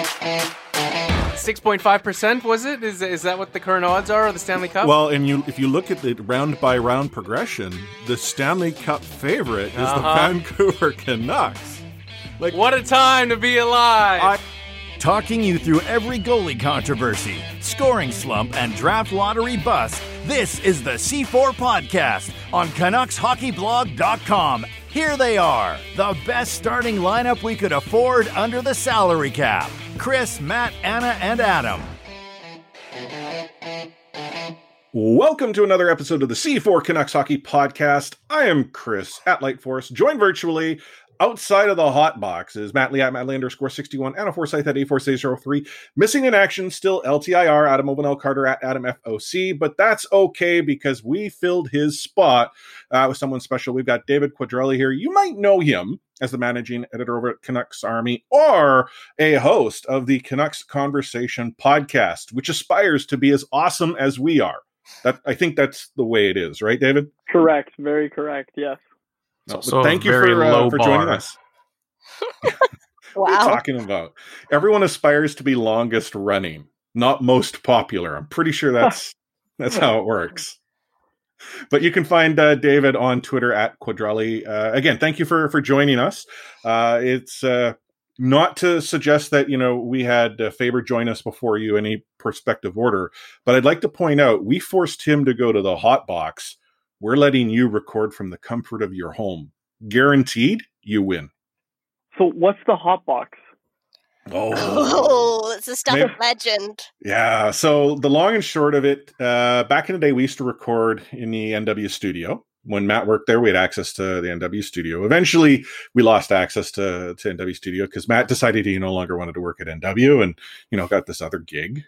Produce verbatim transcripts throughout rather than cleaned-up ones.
six point five percent, was it? Is is that what the current odds are of the Stanley Cup? Well, and you if you look at the round-by-round progression, the Stanley Cup favorite is uh-huh. the Vancouver Canucks. Like, what a time to be alive! I- Talking you through every goalie controversy, scoring slump, and draft lottery bust, this is the C four Podcast on Canucks Hockey Blog dot com. Here they are, the best starting lineup we could afford under the salary cap. Chris, Matt, Anna, and Adam. Welcome to another episode of the C four Canucks Hockey Podcast. I am Chris at Lightforce, joined virtually outside of the hot box is Matt Lee at Matt Lee underscore sixty-one, Anna Forsyth at A four six zero three. Missing in action, still L T I R, Adam Ovenel Carter at Adam F O C, but that's okay because we filled his spot uh, with someone special. We've got David Quadrelli here. You might know him as the managing editor over at Canucks Army or a host of the Canucks Conversation podcast, which aspires to be as awesome as we are. That I think that's the way it is, right, David? Correct. Very correct. Yes. No, but thank you for uh, for joining us. Wow. What are you talking about? Everyone aspires to be longest running, not most popular. I'm pretty sure that's that's how it works. But you can find uh, David on Twitter at Quadrelli. Uh, again, thank you for for joining us. Uh, it's uh, not to suggest that you know we had uh, Faber join us before you in any perspective order, but I'd like to point out we forced him to go to the hot box. We're letting you record from the comfort of your home. Guaranteed, you win. So what's the hot box? Oh, oh it's a stuff maybe, of legend. Yeah, so the long and short of it, uh, back in the day, we used to record in the N W studio. When Matt worked there, we had access to the N W studio. Eventually, we lost access to, to N W studio because Matt decided he no longer wanted to work at N W and, you know, got this other gig.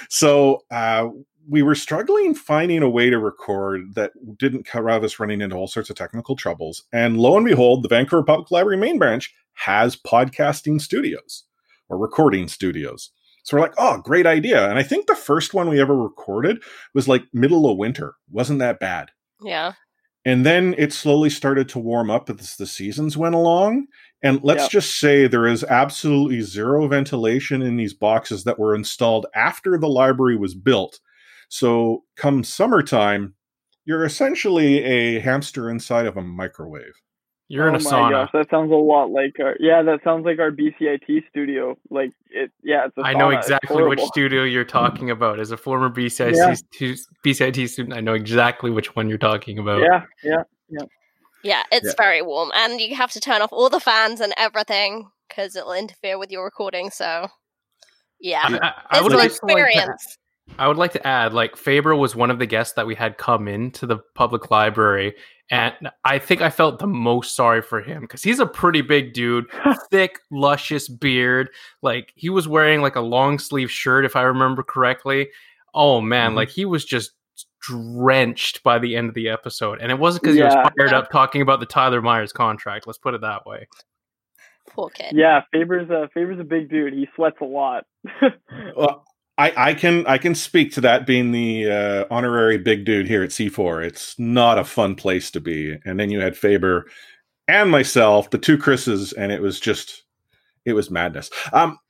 So, uh, we were struggling finding a way to record that didn't have us running into all sorts of technical troubles. And lo and behold, the Vancouver Public Library main branch has podcasting studios or recording studios. So we're like, oh, great idea. And I think the first one we ever recorded was like middle of winter. Wasn't that bad. Yeah. And then it slowly started to warm up as the seasons went along. And let's yep. just say there is absolutely zero ventilation in these boxes that were installed after the library was built. So come summertime, you're essentially a hamster inside of a microwave. You're oh in a my sauna. Gosh, that sounds a lot like our, yeah, that sounds like our B C I T studio. Like it, yeah, it's a I sauna. know exactly which studio you're talking about. As a former B C I T, yeah. B C I T student, I know exactly which one you're talking about. Yeah, yeah, yeah. Yeah, it's yeah. very warm, and you have to turn off all the fans and everything because it'll interfere with your recording. So, yeah, I, I, I it's would an like experience. To, I would like to add, like, Faber was one of the guests that we had come into the public library, and I think I felt the most sorry for him because he's a pretty big dude, thick, luscious beard. Like, he was wearing like a long sleeve shirt, if I remember correctly. Oh man, mm-hmm. like he was just drenched by the end of the episode, and it wasn't because yeah, he was fired yeah. up talking about the Tyler Myers contract. Let's put it that way. Poor kid. Yeah, Faber's a Faber's a big dude. He sweats a lot. Well, I, I can I can speak to that being the uh, honorary big dude here at C four. It's not a fun place to be. And then you had Faber and myself, the two Chris's, and it was just it was madness. Um,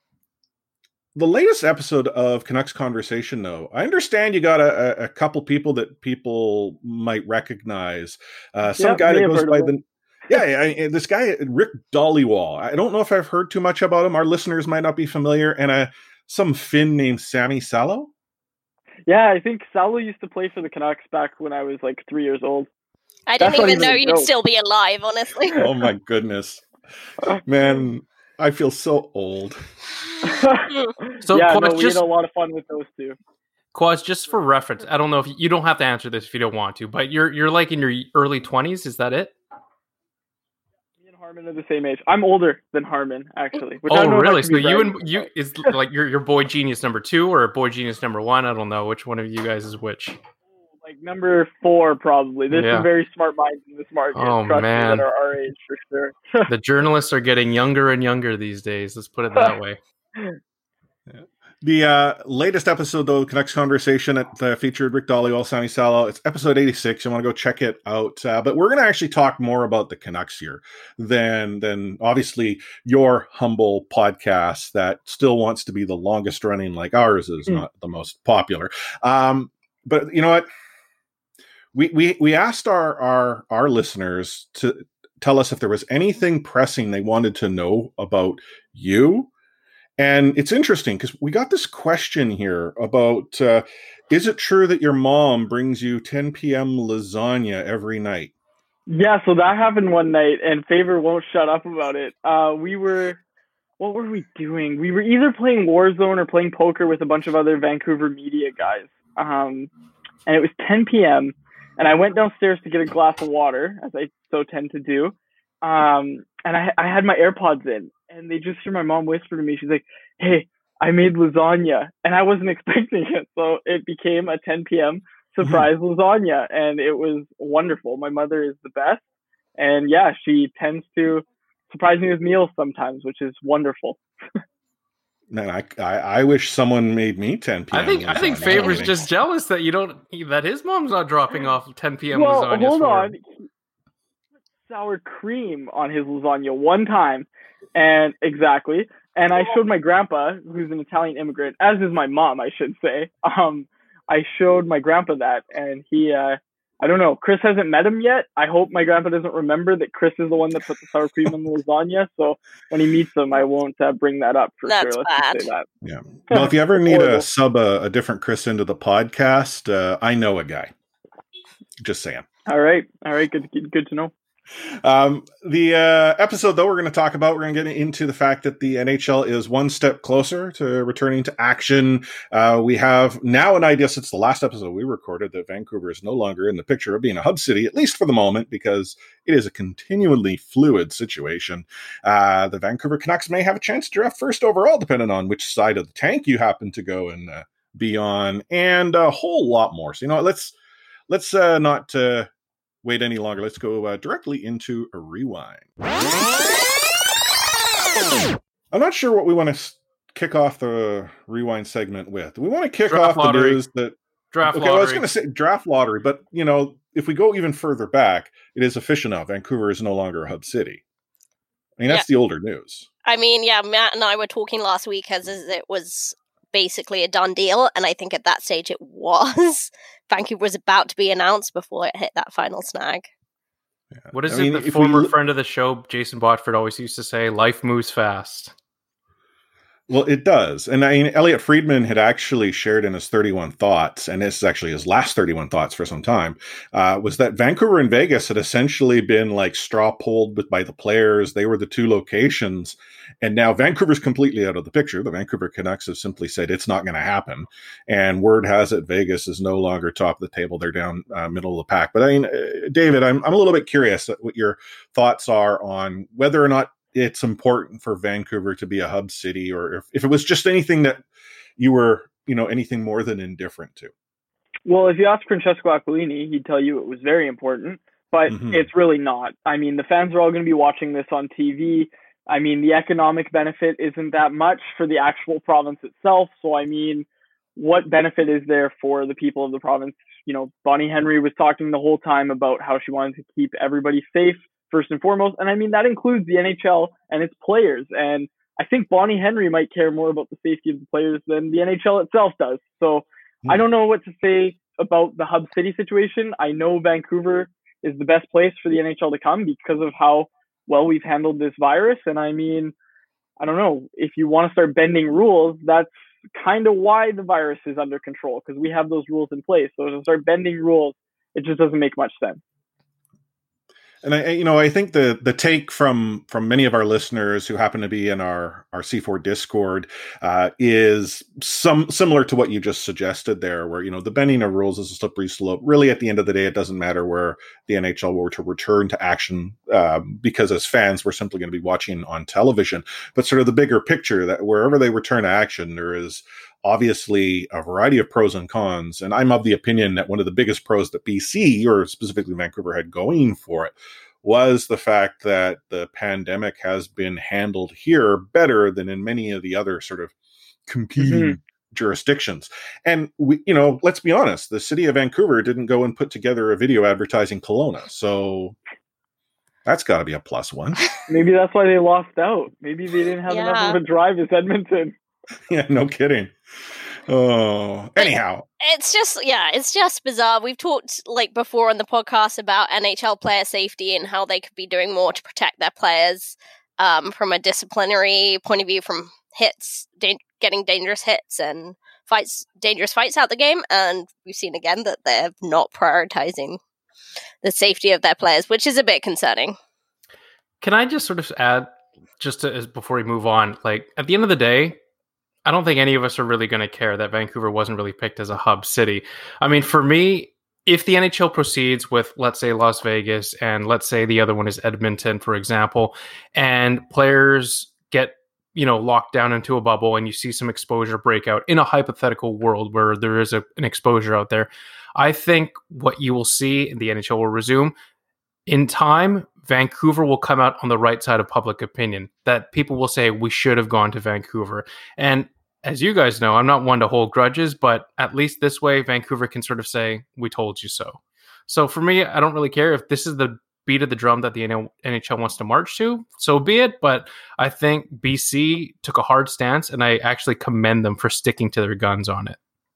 the latest episode of Canucks Conversation, though, I understand you got a, a couple people that people might recognize. Uh, some yep, guy that goes by the yeah, I, this guy Rick Dollywall. I don't know if I've heard too much about him. Our listeners might not be familiar, and a some Finn named Sammy Salo? Yeah, I think Salo used to play for the Canucks back when I was like three years old. I didn't That's even know you'd still be alive, honestly. Oh my goodness. Man, I feel so old. so yeah, Quaz, no, we just, had a lot of fun with those two. Quaz, just for reference, I don't know if you, you don't have to answer this if you don't want to, but you're you're like in your early twenties, is that it? Harmon are the same age. I'm older than Harmon, actually. Which oh, I don't know really? So you and you is like your your boy genius number two or boy genius number one? I don't know which one of you guys is which. Like number four, probably. There's yeah. some very smart minds in this market. Oh Trust man, me, that are our age for sure. The journalists are getting younger and younger these days. Let's put it that way. Yeah. The uh, latest episode, though, Canucks Conversation, it uh, featured Rick Dhaliwal, Sami Salo. It's episode eighty-six. You want to go check it out. Uh, but we're going to actually talk more about the Canucks here than, than obviously your humble podcast that still wants to be the longest running, like ours is mm. not the most popular. Um, but you know what? We we we asked our, our our listeners to tell us if there was anything pressing they wanted to know about you. And it's interesting because we got this question here about, uh, is it true that your mom brings you ten p.m. lasagna every night? Yeah, so that happened one night, and Faber won't shut up about it. Uh, we were, what were we doing? We were either playing Warzone or playing poker with a bunch of other Vancouver media guys. Um, and it was ten p.m., and I went downstairs to get a glass of water, as I so tend to do. Um, and I, I had my AirPods in. And they just hear my mom whisper to me. She's like, "Hey, I made lasagna," and I wasn't expecting it. So it became a ten p.m. surprise mm-hmm. lasagna, and it was wonderful. My mother is the best, and yeah, she tends to surprise me with meals sometimes, which is wonderful. Man, I, I I wish someone made me ten p.m. I think lasagna. I think Faber's just jealous that you don't that his mom's not dropping off ten p.m. Well, lasagna. hold on. He put sour cream on his lasagna one time. And exactly. And I showed my grandpa, who's an Italian immigrant, as is my mom, I should say. Um, I showed my grandpa that, and he, uh, I don't know, Chris hasn't met him yet. I hope my grandpa doesn't remember that Chris is the one that put the sour cream on the lasagna. So when he meets him, I won't uh, bring that up for That's sure. Let's bad. just say that. Yeah. Well, if you ever need to sub a, a different Chris into the podcast, uh, I know a guy. Just saying. All right. All right. Good, good, good to know. Um, the uh, episode, though, we're going to talk about, we're going to get into the fact that the N H L is one step closer to returning to action. Uh, we have now an idea, since the last episode we recorded, that Vancouver is no longer in the picture of being a hub city, at least for the moment, because it is a continually fluid situation. Uh, the Vancouver Canucks may have a chance to draft first overall, depending on which side of the tank you happen to go and uh, be on, and a whole lot more. So, you know, let's let's uh, not... Uh, wait any longer. Let's go uh, directly into a rewind. I'm not sure what we want to s- kick off the rewind segment with. Do we want to kick draft off lottery. the news that draft okay, lottery? Well, I was going to say draft lottery, but you know, if we go even further back, it is official now. Vancouver is no longer a hub city. I mean, that's yeah. the older news. I mean, yeah, Matt and I were talking last week as, as it was basically a done deal, and I think at that stage it was. Vancouver was about to be announced before it hit that final snag. Yeah. What is I it mean, the former we... friend of the show, Jason Botford, always used to say? Life moves fast. Well, it does. And I mean, Elliot Friedman had actually shared in his thirty-one Thoughts, and this is actually his last thirty-one Thoughts for some time, uh, was that Vancouver and Vegas had essentially been like straw polled by the players. They were the two locations. And now Vancouver's completely out of the picture. The Vancouver Canucks have simply said it's not going to happen. And word has it Vegas is no longer top of the table. They're down uh, middle of the pack. But I mean, uh, David, I'm, I'm a little bit curious what your thoughts are on whether or not it's important for Vancouver to be a hub city, or if, if it was just anything that you were, you know, anything more than indifferent to. Well, if you ask Francesco Aquilini, he'd tell you it was very important, but mm-hmm. it's really not. I mean, the fans are all going to be watching this on T V. I mean, the economic benefit isn't that much for the actual province itself. So, I mean, what benefit is there for the people of the province? You know, Bonnie Henry was talking the whole time about how she wanted to keep everybody safe first and foremost. And I mean, that includes the N H L and its players. And I think Bonnie Henry might care more about the safety of the players than the N H L itself does. So mm. I don't know what to say about the hub city situation. I know Vancouver is the best place for the N H L to come because of how well we've handled this virus. And I mean, I don't know, if you want to start bending rules, that's kind of why the virus is under control, because we have those rules in place. So to start bending rules, it just doesn't make much sense. And I, you know, I think the the take from from many of our listeners who happen to be in our our C four Discord uh, is some similar to what you just suggested there, where you know the bending of rules is a slippery slope. Really, at the end of the day, it doesn't matter where the N H L were to return to action, uh, because as fans, we're simply going to be watching on television. But sort of the bigger picture, that wherever they return to action, there is obviously a variety of pros and cons. And I'm of the opinion that one of the biggest pros that B C, or specifically Vancouver, had going for it was the fact that the pandemic has been handled here better than in many of the other sort of competing mm-hmm. jurisdictions. And we, you know, let's be honest, the city of Vancouver didn't go and put together a video advertising Kelowna. So that's got to be a plus one. Maybe that's why they lost out. Maybe they didn't have Yeah. enough of a drive as Edmonton. Yeah, no kidding. Oh, anyhow. It's just, yeah, it's just bizarre. We've talked, like, before on the podcast about N H L player safety and how they could be doing more to protect their players um, from a disciplinary point of view, from hits, da- getting dangerous hits and fights, dangerous fights out the game. And we've seen again that they're not prioritizing the safety of their players, which is a bit concerning. Can I just sort of add, just to, as before we move on, like, at the end of the day, I don't think any of us are really going to care that Vancouver wasn't really picked as a hub city. I mean, for me, if the N H L proceeds with, let's say, Las Vegas, and let's say the other one is Edmonton, for example, and players get, you know, locked down into a bubble and you see some exposure breakout in a hypothetical world where there is a, an exposure out there, I think what you will see, and the N H L will resume, in time, Vancouver will come out on the right side of public opinion, that people will say we should have gone to Vancouver. And as you guys know, I'm not one to hold grudges, but at least this way, Vancouver can sort of say, we told you so. So for me, I don't really care if this is the beat of the drum that the N H L wants to march to, so be it. But I think B C took a hard stance, and I actually commend them for sticking to their guns on it.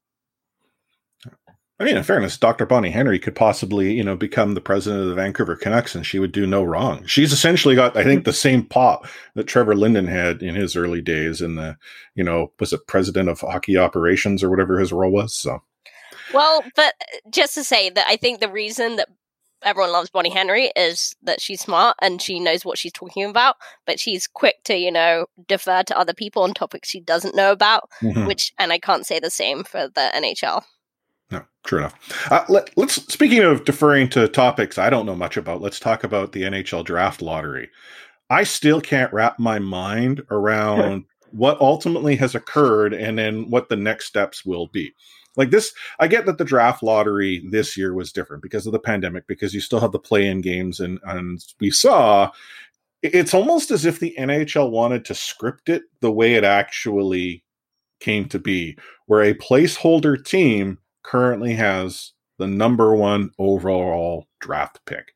I mean, in fairness, Doctor Bonnie Henry could possibly, you know, become the president of the Vancouver Canucks, and she would do no wrong. She's essentially got, I think, the same pop that Trevor Linden had in his early days in the, you know, was it president of hockey operations or whatever his role was? So, well, but just to say that I think the reason that everyone loves Bonnie Henry is that she's smart and she knows what she's talking about, but she's quick to, you know, defer to other people on topics she doesn't know about, mm-hmm. which, and I can't say the same for the N H L. No, true enough. Uh, let, let's, speaking of deferring to topics I don't know much about, let's talk about the N H L draft lottery. I still can't wrap my mind around what ultimately has occurred and then what the next steps will be. Like this, I get that the draft lottery this year was different because of the pandemic, because you still have the play-in games, and, and we saw it's almost as if the N H L wanted to script it the way it actually came to be, where a placeholder team currently has the number one overall draft pick.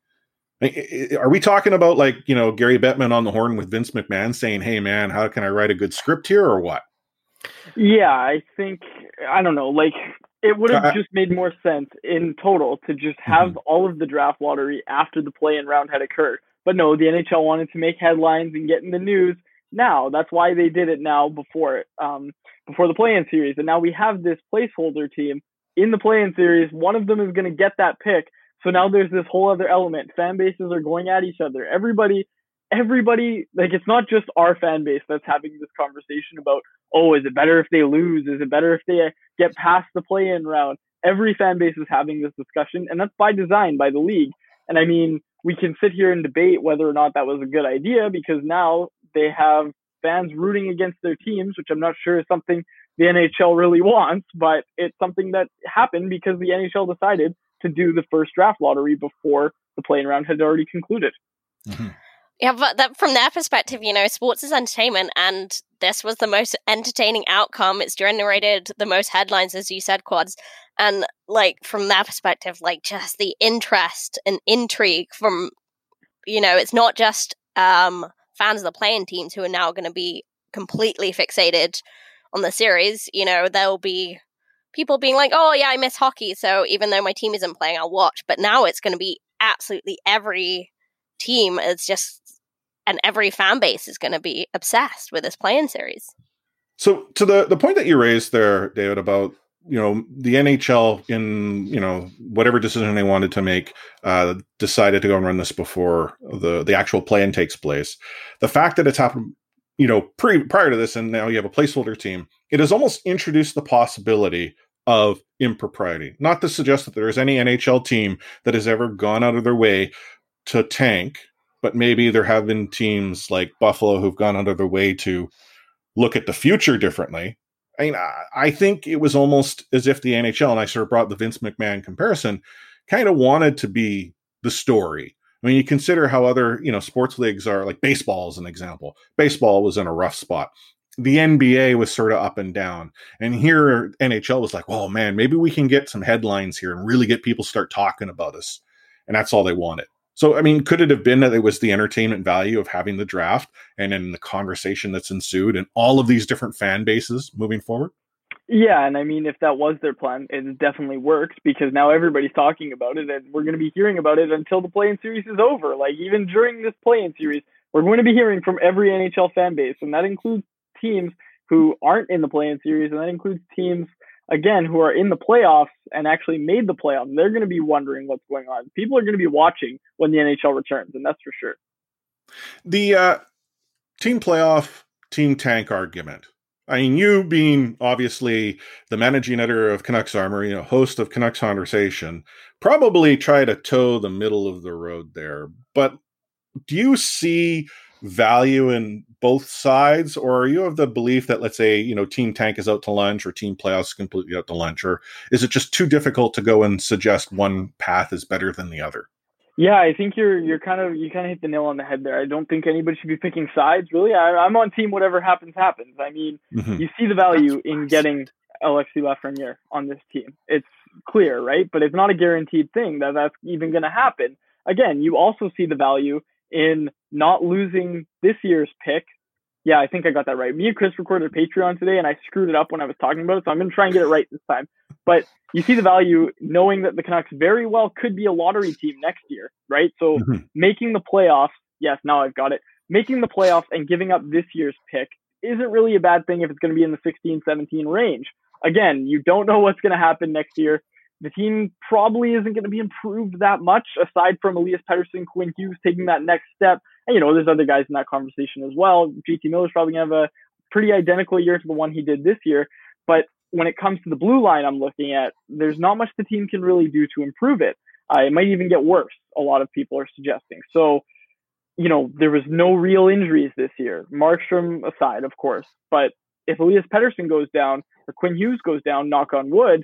Are we talking about, like, you know, Gary Bettman on the horn with Vince McMahon saying, hey man, how can I write a good script here, or what? Yeah, I think, I don't know, like, it would have uh, just made more sense in total to just have mm-hmm. all of the draft lottery after the play-in round had occurred. But no, the N H L wanted to make headlines and get in the news now. That's why they did it now before it, um, before the play-in series. And now we have this placeholder team in the play-in series. One of them is going to get that pick. So now there's this whole other element. Fan bases are going at each other. Everybody, everybody, like, it's not just our fan base that's having this conversation about, oh, is it better if they lose? Is it better if they get past the play-in round? Every fan base is having this discussion, and that's by design, by the league. And I mean, we can sit here and debate whether or not that was a good idea, because now they have fans rooting against their teams, which I'm not sure is something the N H L really wants, but it's something that happened because the N H L decided to do the first draft lottery before the play-in round had already concluded. Mm-hmm. Yeah, but that, from their perspective, you know, sports is entertainment, and this was the most entertaining outcome. It's generated the most headlines, as you said, Quads. And, like, from their perspective, like, just the interest and intrigue from, you know, it's not just um, fans of the playing teams who are now going to be completely fixated on the series. You know, there'll be people being like, oh, yeah, I miss hockey, so even though my team isn't playing, I'll watch. But now it's going to be absolutely every team. It's just, and every fan base is going to be obsessed with this play-in series. So to the, the point that you raised there, David, about, you know, the N H L in, you know, whatever decision they wanted to make, uh, decided to go and run this before the, the actual play-in takes place. The fact that it's happened, you know, pre, prior to this, and now you have a placeholder team, it has almost introduced the possibility of impropriety. Not to suggest that there is any N H L team that has ever gone out of their way to tank, but maybe there have been teams like Buffalo who've gone out of their way to look at the future differently. I mean, I think it was almost as if the N H L, and I sort of brought the Vince McMahon comparison, kind of wanted to be the story. I mean, you consider how other, you know, sports leagues are, like baseball as an example. Baseball was in a rough spot. the N B A was sort of up and down. And here N H L was like, oh man, maybe we can get some headlines here and really get people start talking about us. And that's all they wanted. So, I mean, could it have been that it was the entertainment value of having the draft and then the conversation that's ensued and all of these different fan bases moving forward? Yeah, and I mean, if that was their plan, it definitely worked because now everybody's talking about it and we're going to be hearing about it until the play-in series is over. Like, even during this play-in series, we're going to be hearing from every N H L fan base, and that includes teams who aren't in the play-in series, and that includes teams, again, who are in the playoffs and actually made the playoffs. They're going to be wondering what's going on. People are going to be watching when the N H L returns, and that's for sure. The uh, team playoff, team tank argument. I mean, you being obviously the managing editor of Canucks Armory, you know, host of Canucks Conversation, probably try to toe the middle of the road there. But do you see value in both sides, or are you of the belief that, let's say, you know, team tank is out to lunch or team playoffs completely out to lunch, or is it just too difficult to go and suggest one path is better than the other? Yeah, I think you're you're kind of you kind of hit the nail on the head there. I don't think anybody should be picking sides, really. I, I'm on team whatever happens happens. I mean, mm-hmm. you see the value in getting Alexis Lafreniere on this team. It's clear, right? But it's not a guaranteed thing that that's even going to happen. Again, you also see the value in not losing this year's pick. Yeah, I think I got that right. Me and Chris recorded a Patreon today, and I screwed it up when I was talking about it, so I'm going to try and get it right this time. But you see the value knowing that the Canucks very well could be a lottery team next year, right? So mm-hmm. making the playoffs, yes, now I've got it. Making the playoffs and giving up this year's pick isn't really a bad thing if it's going to be in the sixteen seventeen range. Again, you don't know what's going to happen next year. The team probably isn't going to be improved that much, aside from Elias Pettersson, Quinn Hughes taking that next step. And, you know, there's other guys in that conversation as well. J T Miller's probably going to have a pretty identical year to the one he did this year. But when it comes to the blue line I'm looking at, there's not much the team can really do to improve it. Uh, it might even get worse, a lot of people are suggesting. So, you know, there was no real injuries this year, Markstrom aside, of course. But if Elias Pettersson goes down or Quinn Hughes goes down, knock on wood,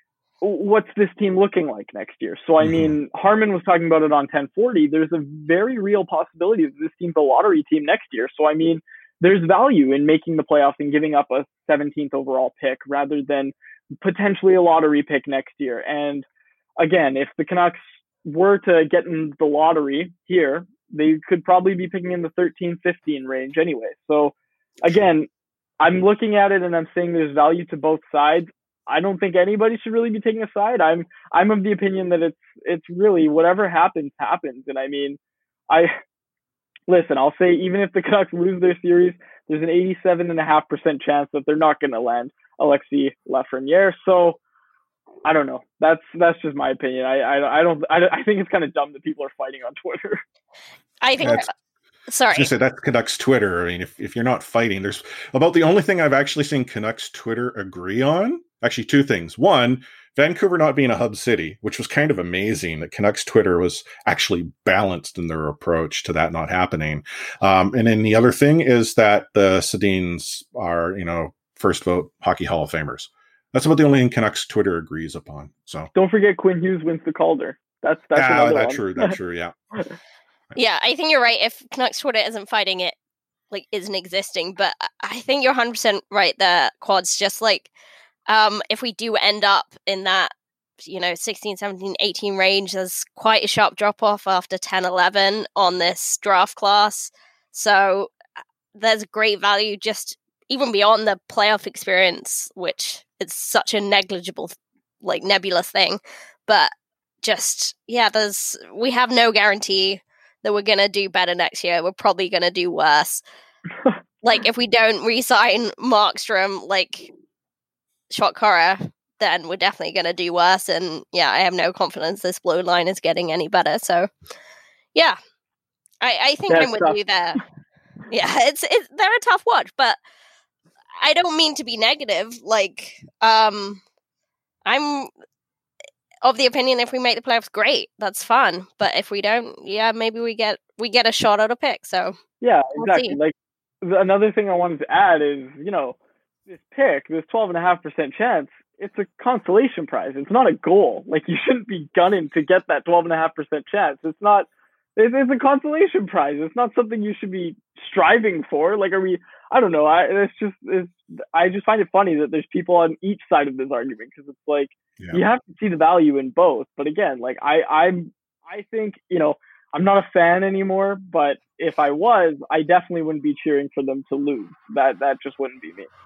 what's this team looking like next year? So, I mean, Harman was talking about it on ten forty. There's a very real possibility that this team's a lottery team next year. So, I mean, there's value in making the playoffs and giving up a seventeenth overall pick rather than potentially a lottery pick next year. And again, if the Canucks were to get in the lottery here, they could probably be picking in the thirteen fifteen range anyway. So, again, I'm looking at it and I'm saying there's value to both sides. I don't think anybody should really be taking a side. I'm I'm of the opinion that it's it's really whatever happens, happens. And I mean, I listen, I'll say even if the Canucks lose their series, there's an eighty-seven point five percent chance that they're not going to land Alexis Lafreniere. So I don't know. That's that's just my opinion. I I, I don't I, I think it's kind of dumb that people are fighting on Twitter. I think that's, sorry. I was say that's Canucks Twitter. I mean, if if you're not fighting, there's about the only thing I've actually seen Canucks Twitter agree on. Actually, two things. One, Vancouver not being a hub city, which was kind of amazing that Canucks Twitter was actually balanced in their approach to that not happening. Um, and then the other thing is that the Sedins are, you know, first vote Hockey Hall of Famers. That's about the only thing Canucks Twitter agrees upon. So don't forget Quinn Hughes wins the Calder. That's that's ah, that's true. That's true. Yeah. Yeah, I think you're right. If Canucks Twitter isn't fighting it, like isn't existing, but I think you're one hundred percent right there, Quads. Just like. Um, if we do end up in that, you know, sixteen, seventeen, eighteen range, there's quite a sharp drop-off after ten, eleven on this draft class. So there's great value just even beyond the playoff experience, which is such a negligible, like, nebulous thing. But just, yeah, there's we have no guarantee that we're going to do better next year. We're probably going to do worse. Like, if we don't re-sign Markstrom, like... Shot Cora, then we're definitely going to do worse. And yeah, I have no confidence this blue line is getting any better. So yeah, I, I think That's I'm with tough. you there. Yeah, it's, it's they're a tough watch, but I don't mean to be negative. Like, um, I'm of the opinion if we make the playoffs, great, that's fun. But if we don't, yeah, maybe we get we get a shot at a pick. So yeah, exactly. We'll like another thing I wanted to add is, you know, this pick, this twelve point five percent chance, it's a consolation prize. It's not a goal. Like, you shouldn't be gunning to get that twelve point five percent chance. It's not It's, it's a consolation prize. It's not something you should be striving for. Like, are we? I don't know. I it's just it's, I just find it funny that there's people on each side of this argument, because it's like yeah. you have to see the value in both. But again, like I I'm I think you know I'm not a fan anymore. But if I was, I definitely wouldn't be cheering for them to lose. That that just wouldn't be me.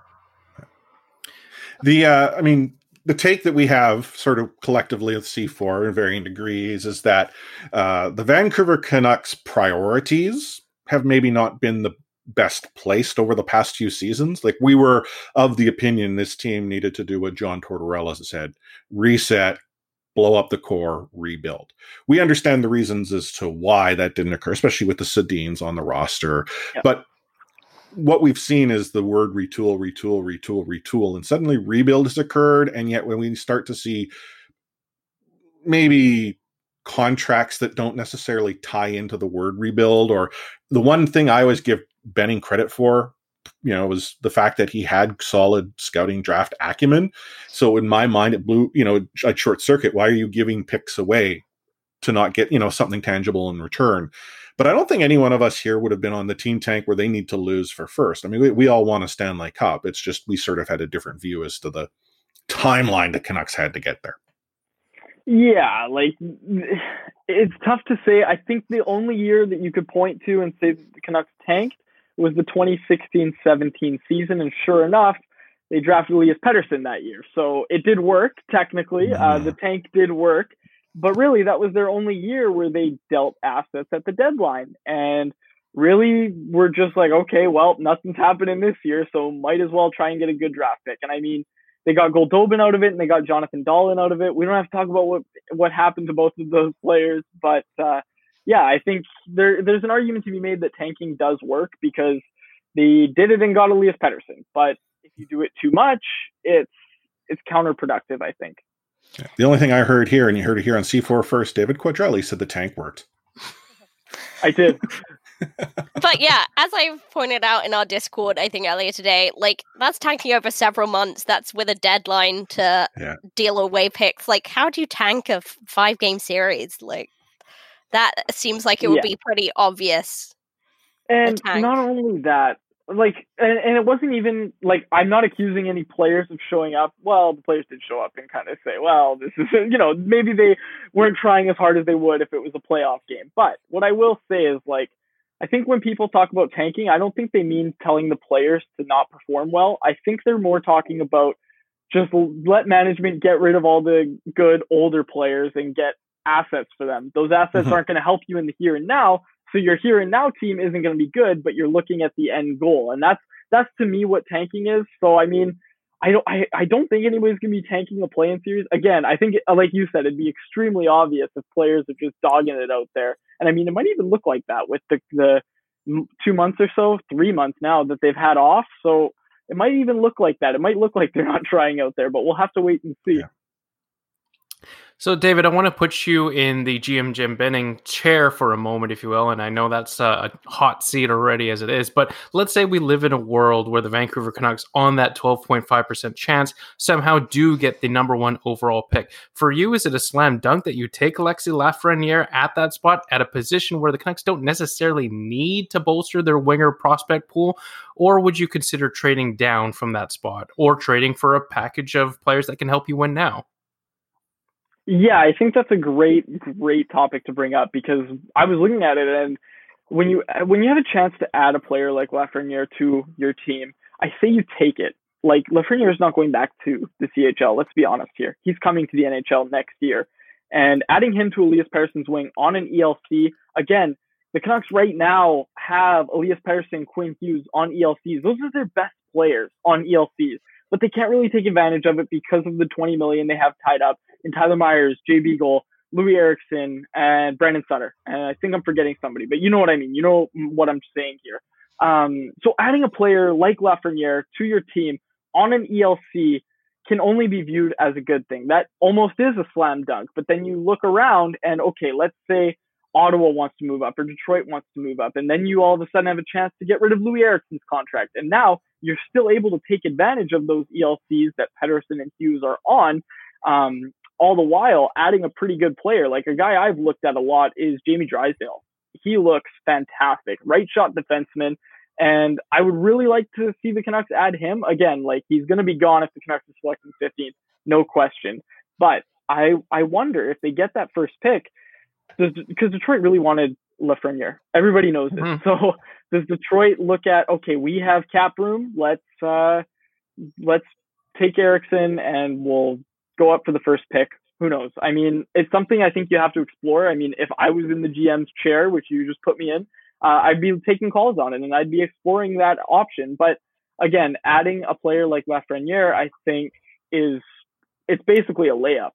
The uh, I mean. The take that we have sort of collectively with C four in varying degrees is that uh, the Vancouver Canucks priorities have maybe not been the best placed over the past few seasons. Like, we were of the opinion this team needed to do what John Tortorella said: reset, blow up the core, rebuild. We understand the reasons as to why that didn't occur, especially with the Sedins on the roster. Yep. But what we've seen is the word retool, retool, retool, retool, and suddenly rebuild has occurred. And yet when we start to see maybe contracts that don't necessarily tie into the word rebuild, or the one thing I always give Benning credit for, you know, was the fact that he had solid scouting draft acumen. So in my mind, it blew, you know, a short circuit. Why are you giving picks away to not get, you know, something tangible in return? But I don't think any one of us here would have been on the team tank where they need to lose for first. I mean, we, we all want a Stanley Cup. It's just we sort of had a different view as to the timeline the Canucks had to get there. Yeah, like, it's tough to say. I think the only year that you could point to and say that the Canucks tanked was the twenty sixteen seventeen season. And sure enough, they drafted Elias Pettersson that year. So it did work, technically. Mm. Uh, the tank did work. But really, that was their only year where they dealt assets at the deadline. And really, we're just like, okay, well, nothing's happening this year, so might as well try and get a good draft pick. And I mean, they got Goldobin out of it, and they got Jonathan Dahlen out of it. We don't have to talk about what what happened to both of those players. But, uh, yeah, I think there there's an argument to be made that tanking does work, because they did it and got Elias Pettersson. But if you do it too much, it's it's counterproductive, I think. The only thing I heard here, and you heard it here on C four first, David Quadrelli said the tank worked. I did. But yeah, as I pointed out in our Discord, I think earlier today, like, that's tanking over several months. That's with a deadline to yeah. deal away picks. Like, how do you tank a five game series? Like, that seems like it would yeah. be pretty obvious. And not only that, like, and, and it wasn't even, like, I'm not accusing any players of showing up. Well, the players did show up and kind of say, well, this is, you know, maybe they weren't trying as hard as they would if it was a playoff game. But what I will say is, like, I think when people talk about tanking, I don't think they mean telling the players to not perform well. I think they're more talking about just let management get rid of all the good older players and get assets for them. Those assets mm-hmm. aren't going to help you in the here and now. So your here and now team isn't going to be good, but you're looking at the end goal. And that's, that's to me what tanking is. So, I mean, I don't, I, I don't think anybody's going to be tanking a play-in series. Again, I think, like you said, it'd be extremely obvious if players are just dogging it out there. And I mean, it might even look like that with the, the two months or so, three months now that they've had off. So it might even look like that. It might look like they're not trying out there, but we'll have to wait and see. Yeah. So, David, I want to put you in the G M Jim Benning chair for a moment, if you will. And I know that's a hot seat already as it is. But let's say we live in a world where the Vancouver Canucks, on that twelve point five percent chance, somehow do get the number one overall pick. For you, is it a slam dunk that you take Alexis Lafreniere at that spot, at a position where the Canucks don't necessarily need to bolster their winger prospect pool? Or would you consider trading down from that spot, or trading for a package of players that can help you win now? Yeah, I think that's a great, great topic to bring up, because I was looking at it, and when you when you have a chance to add a player like Lafreniere to your team, I say you take it. Like, Lafreniere is not going back to the C H L. Let's be honest here. He's coming to the N H L next year. And adding him to Elias Pettersson's wing on an E L C, again, the Canucks right now have Elias Pettersson, Quinn Hughes on E L Cs. Those are their best players on E L Cs. But they can't really take advantage of it because of the twenty million dollars they have tied up in Tyler Myers, Jay Beagle, Louis Eriksson, and Brandon Sutter. And I think I'm forgetting somebody, but you know what I mean. You know what I'm saying here. Um, so adding a player like Lafreniere to your team on an E L C can only be viewed as a good thing. That almost is a slam dunk. But then you look around and, okay, let's say Ottawa wants to move up or Detroit wants to move up. And then you all of a sudden have a chance to get rid of Louis Eriksson's contract. And now you're still able to take advantage of those E L Cs that Pettersson and Hughes are on, um, all the while adding a pretty good player. Like, a guy I've looked at a lot is Jamie Drysdale. he looks fantastic. Right shot defenseman. And I would really like to see the Canucks add him. Again, like, he's going to be gone if the Canucks are selecting fifteenth, no question. But I I wonder if they get that first pick, does, because Detroit really wanted Lafreniere. Everybody knows this. Mm-hmm. So does Detroit look at, okay, we have cap room. Let's uh, let's take Eriksson and we'll go up for the first pick. Who knows? I mean, it's something I think you have to explore. I mean, if I was in the G M's chair, which you just put me in, uh, I'd be taking calls on it and I'd be exploring that option. But again, adding a player like Lafreniere, I think is, it's basically a layup.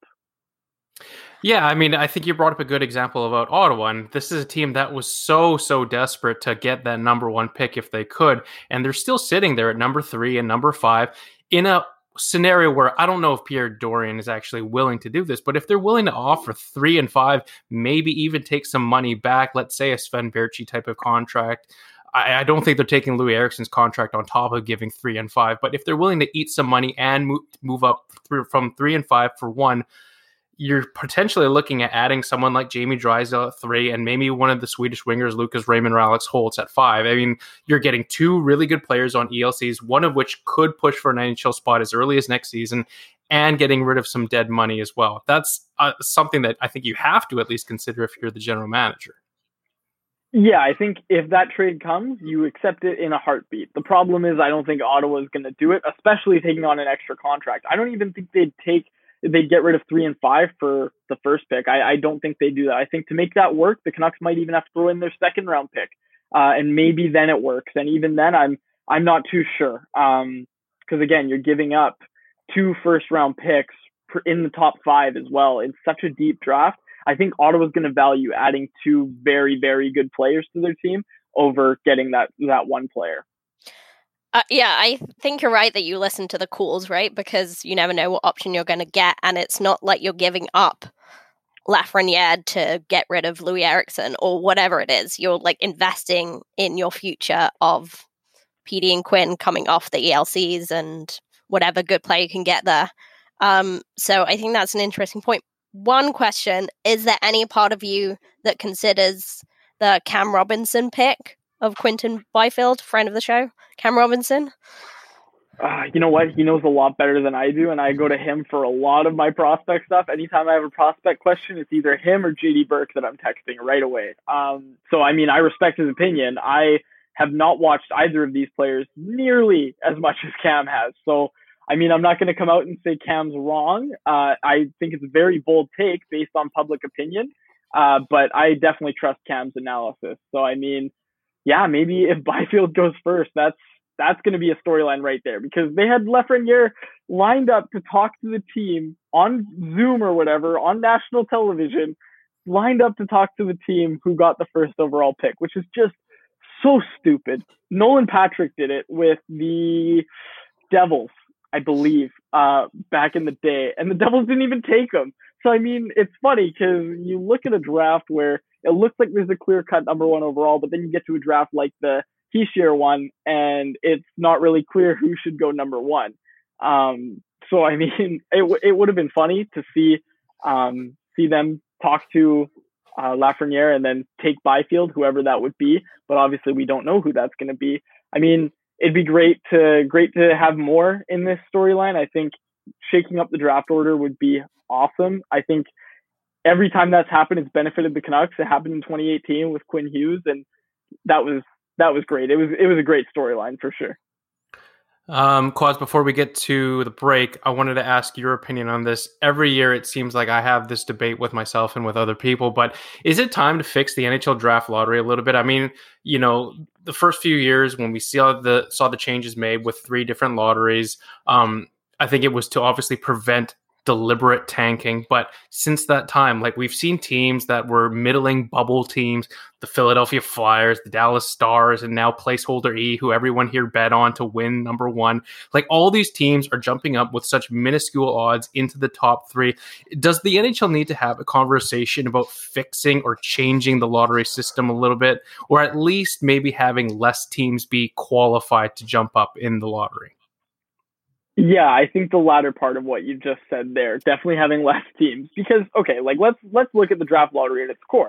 Yeah, I mean, I think you brought up a good example about Ottawa, and this is a team that was so, so desperate to get that number one pick if they could, and they're still sitting there at number three and number five in a scenario where I don't know if Pierre Dorion is actually willing to do this, but if they're willing to offer three and five, maybe even take some money back, let's say a Sven Baertschi type of contract. I, I don't think they're taking Louis Eriksson's contract on top of giving three and five, but if they're willing to eat some money and move, move up through, from three and five for one, you're potentially looking at adding someone like Jamie Drysdale at three and maybe one of the Swedish wingers, Lucas Raymond or Alex Holtz at five. I mean, you're getting two really good players on E L Cs, one of which could push for an N H L spot as early as next season, and getting rid of some dead money as well. That's uh, something that I think you have to at least consider if you're the general manager. Yeah, I think if that trade comes, you accept it in a heartbeat. The problem is I don't think Ottawa is going to do it, especially taking on an extra contract. I don't even think they'd take They'd get rid of three and five for the first pick. I, I don't think they do that. I think to make that work, the Canucks might even have to throw in their second round pick, uh, and maybe then it works. And even then, I'm I'm not too sure. Um, because again, you're giving up two first round picks in the top five as well. It's such a deep draft. I think Ottawa's going to value adding two very, very good players to their team over getting that that one player. Uh, yeah, I think you're right that you listen to the calls, right? Because you never know what option you're going to get, and it's not like you're giving up Lafreniere to get rid of Louis Eriksson or whatever it is. You're like investing in your future of P D and Quinn coming off the E L Cs and whatever good player you can get there. Um, so I think that's an interesting point. One question, is there any part of you that considers the Cam Robinson pick of Quinton Byfield, friend of the show, Cam Robinson? Uh, you know what? He knows a lot better than I do, and I go to him for a lot of my prospect stuff. Anytime I have a prospect question, it's either him or J D Burke that I'm texting right away. Um, so, I mean, I respect his opinion. I have not watched either of these players nearly as much as Cam has. So, I mean, I'm not going to come out and say Cam's wrong. Uh, I think it's a very bold take based on public opinion, uh, but I definitely trust Cam's analysis. So, I mean, yeah, maybe if Byfield goes first, that's that's going to be a storyline right there, because they had Lafreniere lined up to talk to the team on Zoom or whatever, on national television, lined up to talk to the team who got the first overall pick, which is just so stupid. Nolan Patrick did it with the Devils, I believe, uh, back in the day, and the Devils didn't even take him. So, I mean, it's funny because you look at a draft where it looks like there's a clear-cut number one overall, but then you get to a draft like the Hischier one, and it's not really clear who should go number one. Um, so, I mean, it w- it would have been funny to see um, see them talk to uh, Lafreniere and then take Byfield, whoever that would be. But obviously, we don't know who that's going to be. I mean, it'd be great to great to have more in this storyline. I think shaking up the draft order would be awesome. I think every time that's happened, it's benefited the Canucks. It happened in twenty eighteen with Quinn Hughes, and that was that was great. It was it was a great storyline for sure. Um, Quaz, before we get to the break, I wanted to ask your opinion on this. Every year, it seems like I have this debate with myself and with other people, but is it time to fix the N H L draft lottery a little bit? I mean, you know, the first few years when we saw the saw the changes made with three different lotteries, um, I think it was to obviously prevent deliberate tanking. But since that time, like we've seen teams that were middling bubble teams, the Philadelphia Flyers, the Dallas Stars, and now placeholder E, who everyone here bet on to win number one. Like all these teams are jumping up with such minuscule odds into the top three. Does the N H L need to have a conversation about fixing or changing the lottery system a little bit, or at least maybe having less teams be qualified to jump up in the lottery? Yeah, I think the latter part of what you just said there, definitely having less teams, because, okay, like let's, let's look at the draft lottery at its core.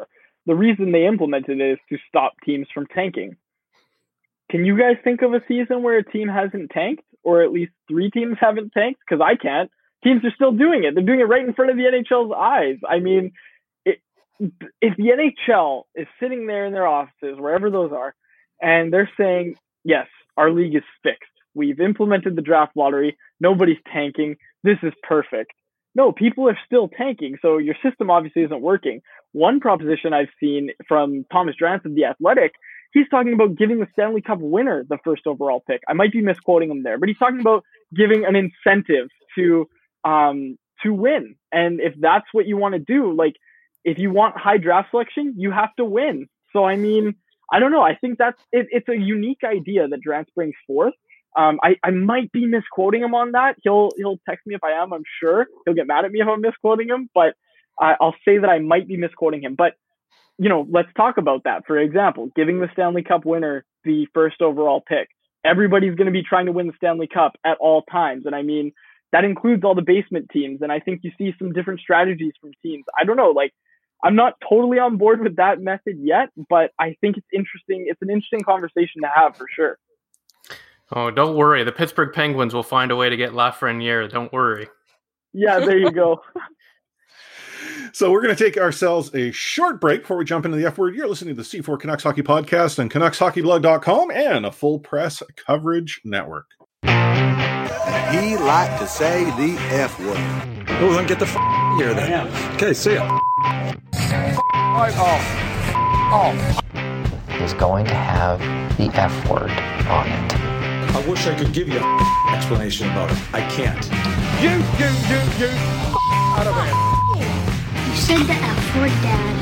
the reason they implemented it is to stop teams from tanking. Can you guys think of a season where a team hasn't tanked, or at least three teams haven't tanked? Because I can't. Teams are still doing it. They're doing it right in front of the N H L's eyes. I mean, it, if the N H L is sitting there in their offices, wherever those are, and they're saying, yes, our league is fixed. We've implemented the draft lottery. Nobody's tanking. This is perfect. No, people are still tanking. So your system obviously isn't working. One proposition I've seen from Thomas Drance of The Athletic, he's talking about giving the Stanley Cup winner the first overall pick. I might be misquoting him there, but he's talking about giving an incentive to um, to win. And if that's what you want to do, like if you want high draft selection, you have to win. So, I mean, I don't know. I think that's it, it's a unique idea that Drance brings forth. Um, I, I might be misquoting him on that. He'll he'll text me if I am, I'm sure. He'll get mad at me if I'm misquoting him, but I, I'll say that I might be misquoting him. But, you know, let's talk about that. For example, giving the Stanley Cup winner the first overall pick. Everybody's going to be trying to win the Stanley Cup at all times. And I mean, that includes all the basement teams. And I think you see some different strategies from teams. I don't know, like, I'm not totally on board with that method yet, but I think it's interesting. It's an interesting conversation to have for sure. Oh, don't worry. The Pittsburgh Penguins will find a way to get Lafreniere. Don't worry. Yeah, there you go. So we're going to take ourselves a short break before we jump into the F word. You're listening to the C four Canucks Hockey Podcast on Canucks Hockey Blog dot com and a full press coverage network. He liked to say the F word. Well, then get the f*** here then. Okay, see ya. Right off. Off. Is going to have the F word on it. I wish I could give you an explanation about it. I can't. You, you, you, you. Out of here. You said the F word,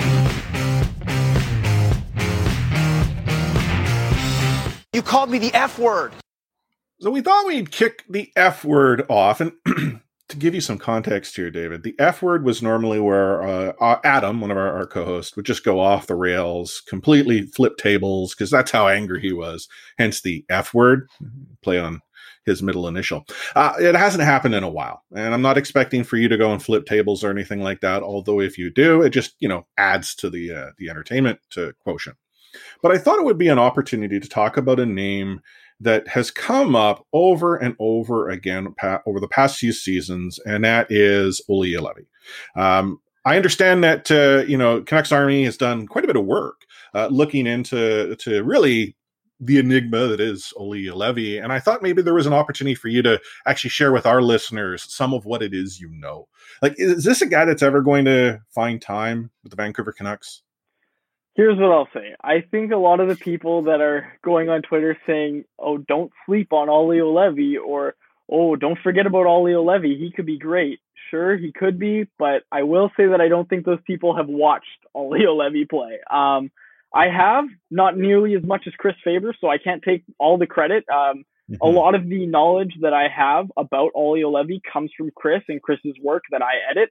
Dad. You called me the F word. So we thought we'd kick the F word off. And to give you some context here, David, the F word was normally where uh, Adam, one of our, our co-hosts, would just go off the rails, completely flip tables, because that's how angry he was. Hence the F word, play on his middle initial. Uh, it hasn't happened in a while, and I'm not expecting for you to go and flip tables or anything like that. Although if you do, it just, you know, adds to the uh, the entertainment to quotient. But I thought it would be an opportunity to talk about a name that has come up over and over again pa- over the past few seasons, and that is Olli Juolevi. Um, I understand that, uh, you know, Canucks Army has done quite a bit of work uh, looking into to really the enigma that is Olli Juolevi, and I thought maybe there was an opportunity for you to actually share with our listeners some of what it is you know. Like, is this a guy that's ever going to find time with the Vancouver Canucks? Here's what I'll say. I think a lot of the people that are going on Twitter saying, oh, don't sleep on Olli Juolevi, or, oh, don't forget about Olli Juolevi, he could be great. Sure, he could be, but I will say that I don't think those people have watched Olli Juolevi play. Um, I have, not nearly as much as Chris Faber, so I can't take all the credit. Um, mm-hmm. A lot of the knowledge that I have about Olli Juolevi comes from Chris and Chris's work that I edit.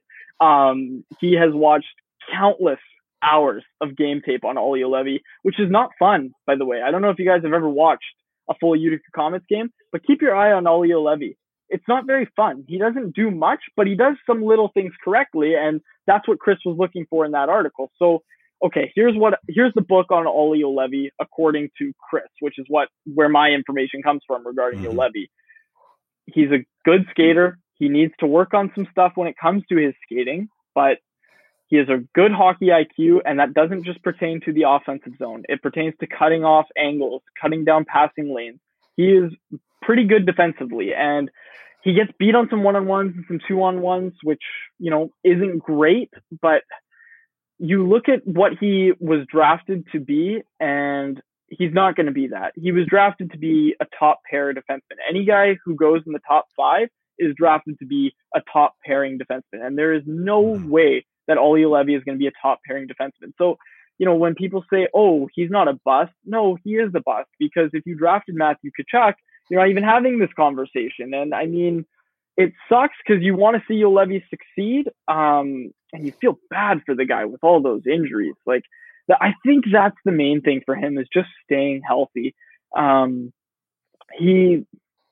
Um, he has watched countless hours of game tape on Olli Juolevi, which is not fun, by the way. I don't know if you guys have ever watched a full Utica Comets game, but keep your eye on Olli Juolevi. It's not very fun. He doesn't do much, but he does some little things correctly, and that's what Chris was looking for in that article. So, okay, here's what here's the book on Olli Juolevi according to Chris, which is what where my information comes from regarding mm-hmm. Juolevi. He's a good skater. He needs to work on some stuff when it comes to his skating, but he has a good hockey I Q, and that doesn't just pertain to the offensive zone. It pertains to cutting off angles, cutting down passing lanes. He is pretty good defensively, and he gets beat on some one-on-ones and some two-on-ones, which, you know, isn't great, but you look at what he was drafted to be, and he's not going to be that. He was drafted to be a top pair defenseman. Any guy who goes in the top five is drafted to be a top pairing defenseman, and there is no way that Olli Juolevi is going to be a top pairing defenseman. So, you know, when people say, oh, he's not a bust, no, he is a bust, because if you drafted Matthew Tkachuk, you're not even having this conversation. And I mean, it sucks because you want to see Juolevi succeed, um, and you feel bad for the guy with all those injuries. Like, the, I think that's the main thing for him, is just staying healthy. Um, he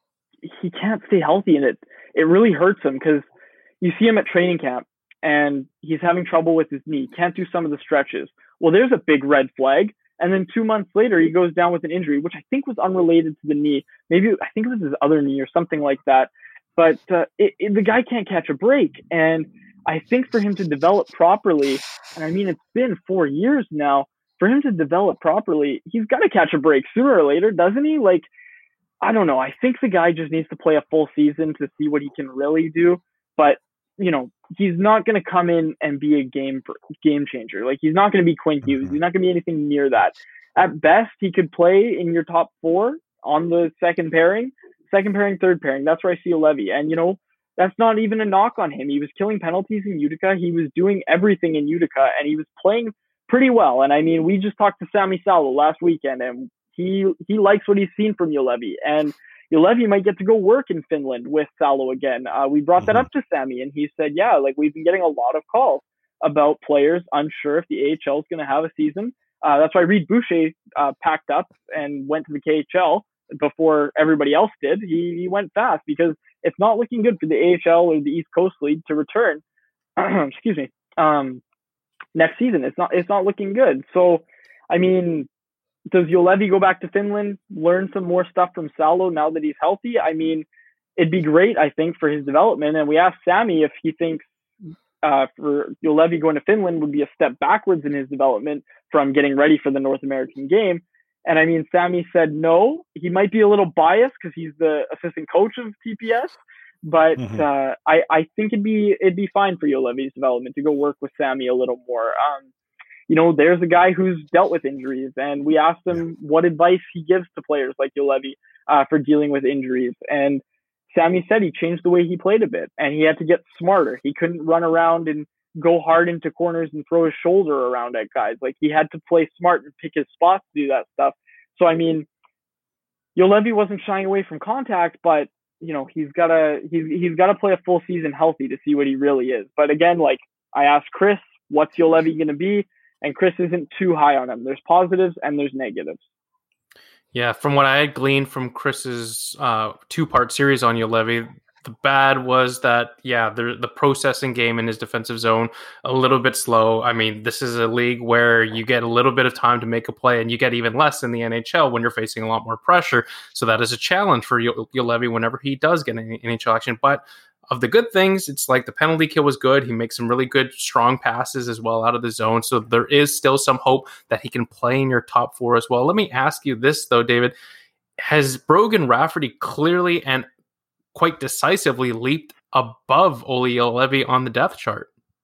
he can't stay healthy, and it it really hurts him because you see him at training camp, and he's having trouble with his knee, can't do some of the stretches. Well, there's a big red flag. And then two months later, he goes down with an injury, which I think was unrelated to the knee. Maybe I think it was his other knee or something like that. But uh, it, it, the guy can't catch a break. And I think for him to develop properly, and I mean, it's been four years now, for him to develop properly, he's got to catch a break sooner or later, doesn't he? Like, I don't know. I think the guy just needs to play a full season to see what he can really do. But, you know, he's not going to come in and be a game game changer. Like, he's not going to be Quinn Hughes. He's not going to be anything near that. At best, he could play in your top four on the second pairing, second pairing, third pairing. That's where I see Juolevi. And, you know, that's not even a knock on him. He was killing penalties in Utica. He was doing everything in Utica, and he was playing pretty well. And, I mean, we just talked to Sami Salo last weekend, and he he likes what he's seen from Juolevi. And Juolevi might get to go work in Finland with Salo again. Uh, we brought that up to Sami, and he said, yeah, like, we've been getting a lot of calls about players unsure if the A H L is going to have a season. Uh, that's why Reed Boucher uh, packed up and went to the K H L before everybody else did. He, he went fast because it's not looking good for the A H L or the East Coast League to return. excuse me. Um, next season, it's not it's not looking good. So, I mean, does Juolevi go back to Finland, learn some more stuff from Salo now that he's healthy? I mean, it'd be great, I think, for his development. And we asked Sami if he thinks uh, for Juolevi going to Finland would be a step backwards in his development from getting ready for the North American game. And I mean, Sami said no. He might be a little biased because he's the assistant coach of T P S, but mm-hmm. uh, I, I think it'd be it'd be fine for Juolevi's development to go work with Sami a little more. Um, you know, there's a guy who's dealt with injuries, and we asked him what advice he gives to players like Juolevi uh, for dealing with injuries. And Sami said he changed the way he played a bit, and he had to get smarter. He couldn't run around and go hard into corners and throw his shoulder around at guys. Like, he had to play smart and pick his spots to do that stuff. So, I mean, Juolevi wasn't shying away from contact, but, you know, he's got to he's, he's got to play a full season healthy to see what he really is. But again, like, I asked Chris, what's Juolevi going to be? And Chris isn't too high on him. There's positives and there's negatives. Yeah, from what I had gleaned from Chris's uh, two-part series on Juolevi, the bad was that, yeah, the, the processing game in his defensive zone, a little bit slow. I mean, this is a league where you get a little bit of time to make a play, and you get even less in the N H L when you're facing a lot more pressure. So that is a challenge for Juolevi whenever he does get an N H L action. But of the good things, it's like the penalty kill was good. He makes some really good, strong passes as well out of the zone. So there is still some hope that he can play in your top four as well. Let me ask you this, though, David. Has Brogan Rafferty clearly and quite decisively leaped above Olli Juolevi on the depth chart?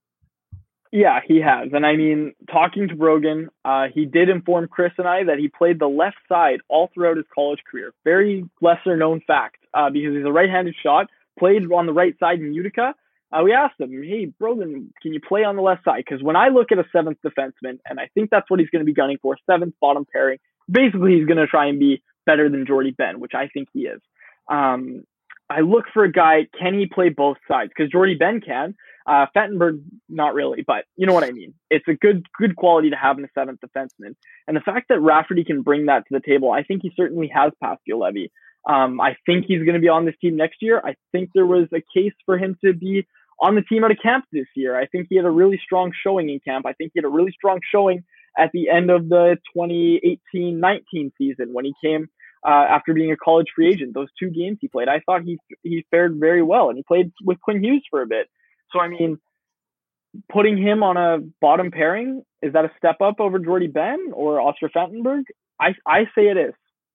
Yeah, he has. And I mean, talking to Brogan, uh, he did inform Chris and I that he played the left side all throughout his college career. Very lesser known fact uh, because he's a right-handed shot. Played on the right side in Utica. Uh, we asked him, hey, Brogan, can you play on the left side? Because when I look at a seventh defenseman, and I think that's what he's going to be gunning for, seventh bottom pairing, basically he's going to try and be better than Jordie Benn, which I think he is. Um, I look for a guy, can he play both sides? Because Jordie Benn can. Uh, Fettenberg, not really, but you know what I mean. It's a good good quality to have in a seventh defenseman. And the fact that Rafferty can bring that to the table, I think he certainly has passed Juolevi. Um, I think he's going to be on this team next year. I think there was a case for him to be on the team out of camp this year. I think he had a really strong showing in camp. I think he had a really strong showing at the end of the twenty eighteen nineteen season when he came uh, after being a college free agent. Those two games he played, I thought he he fared very well, and he played with Quinn Hughes for a bit. So, I mean, putting him on a bottom pairing, is that a step up over Jordie Benn or Oscar Fettenberg? I I say it is.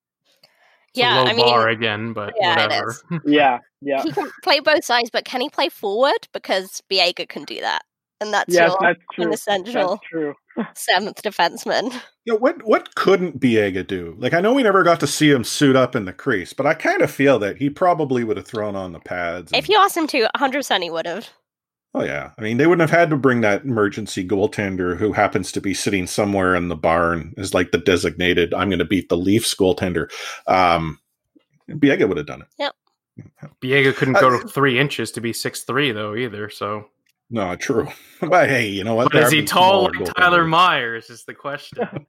It's yeah, a low I mean, bar again, but yeah, whatever. yeah, yeah. He can play both sides, but can he play forward? Because Biega can do that, and that's yes, your that's true. quintessential That's true. seventh defenseman. You know, what what couldn't Biega do? Like, I know we never got to see him suit up in the crease, but I kind of feel that he probably would have thrown on the pads. And... If you asked him to, one hundred percent he would have. Oh, yeah. I mean, they wouldn't have had to bring that emergency goaltender who happens to be sitting somewhere in the barn as like the designated, I'm going to beat the Leafs goaltender. Um, Biega would have done it. Yep. Biega couldn't go to three inches to be six three, though, either. So no, true. But hey, you know what? But is he tall like Tyler Myers is the question.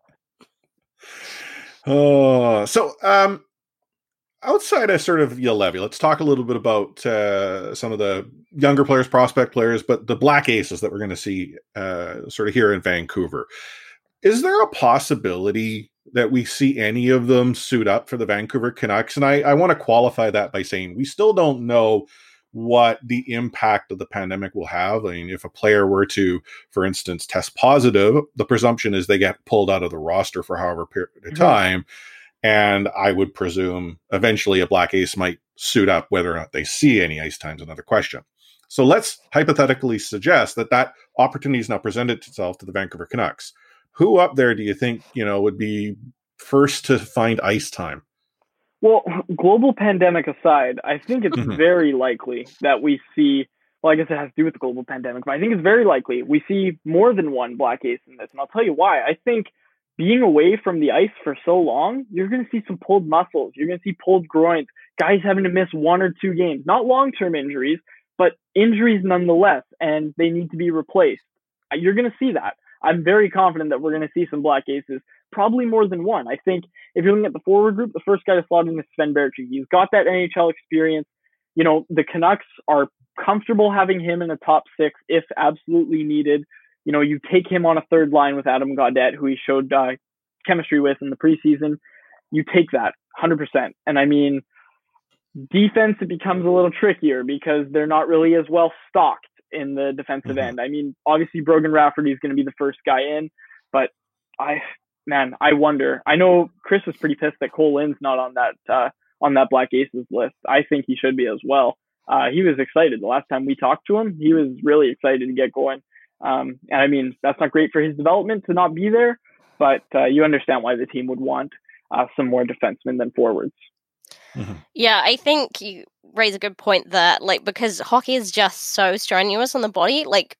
Oh, so um, outside of sort of Juolevi, let's talk a little bit about uh, some of the younger players, prospect players, but the Black Aces that we're going to see uh, sort of here in Vancouver. is there a possibility that we see any of them suit up for the Vancouver Canucks? And I, I want to qualify that by saying we still don't know what the impact of the pandemic will have. I mean, if a player were to, for instance, test positive, the presumption is they get pulled out of the roster for however period of time. Mm-hmm. And I would presume eventually a Black Ace might suit up. Whether or not they see any ice time is another question. So let's hypothetically suggest that that opportunity is now presented itself to the Vancouver Canucks. Who up there do you think, you know, would be first to find ice time? Well, global pandemic aside, I think it's mm-hmm. very likely that we see, well, I guess it has to do with the global pandemic, but I think it's very likely we see more than one Black Ace in this. And I'll tell you why. I think being away from the ice for so long, you're going to see some pulled muscles. You're going to see pulled groins, guys having to miss one or two games, not long-term injuries, but injuries nonetheless, and they need to be replaced. You're going to see that. I'm very confident that we're going to see some Black Aces, probably more than one. I think if you're looking at the forward group, the first guy to slot in is Sven Baertschi. He's got that N H L experience. You know, the Canucks are comfortable having him in the top six if absolutely needed. You know, you take him on a third line with Adam Gaudette, who he showed uh, chemistry with in the preseason. You take that one hundred percent. And I mean, defense, it becomes a little trickier because they're not really as well stocked in the defensive mm-hmm. end. I mean, obviously Brogan Rafferty is going to be the first guy in, but I, man, I wonder. I know Chris was pretty pissed that Cole Lynn's not on that uh, on that Black Aces list. I think he should be as well. Uh, he was excited the last time we talked to him. He was really excited to get going. Um, and I mean, that's not great for his development to not be there, but uh, you understand why the team would want uh, some more defensemen than forwards. Mm-hmm. Yeah, I think you raise a good point there, like, because hockey is just so strenuous on the body. Like,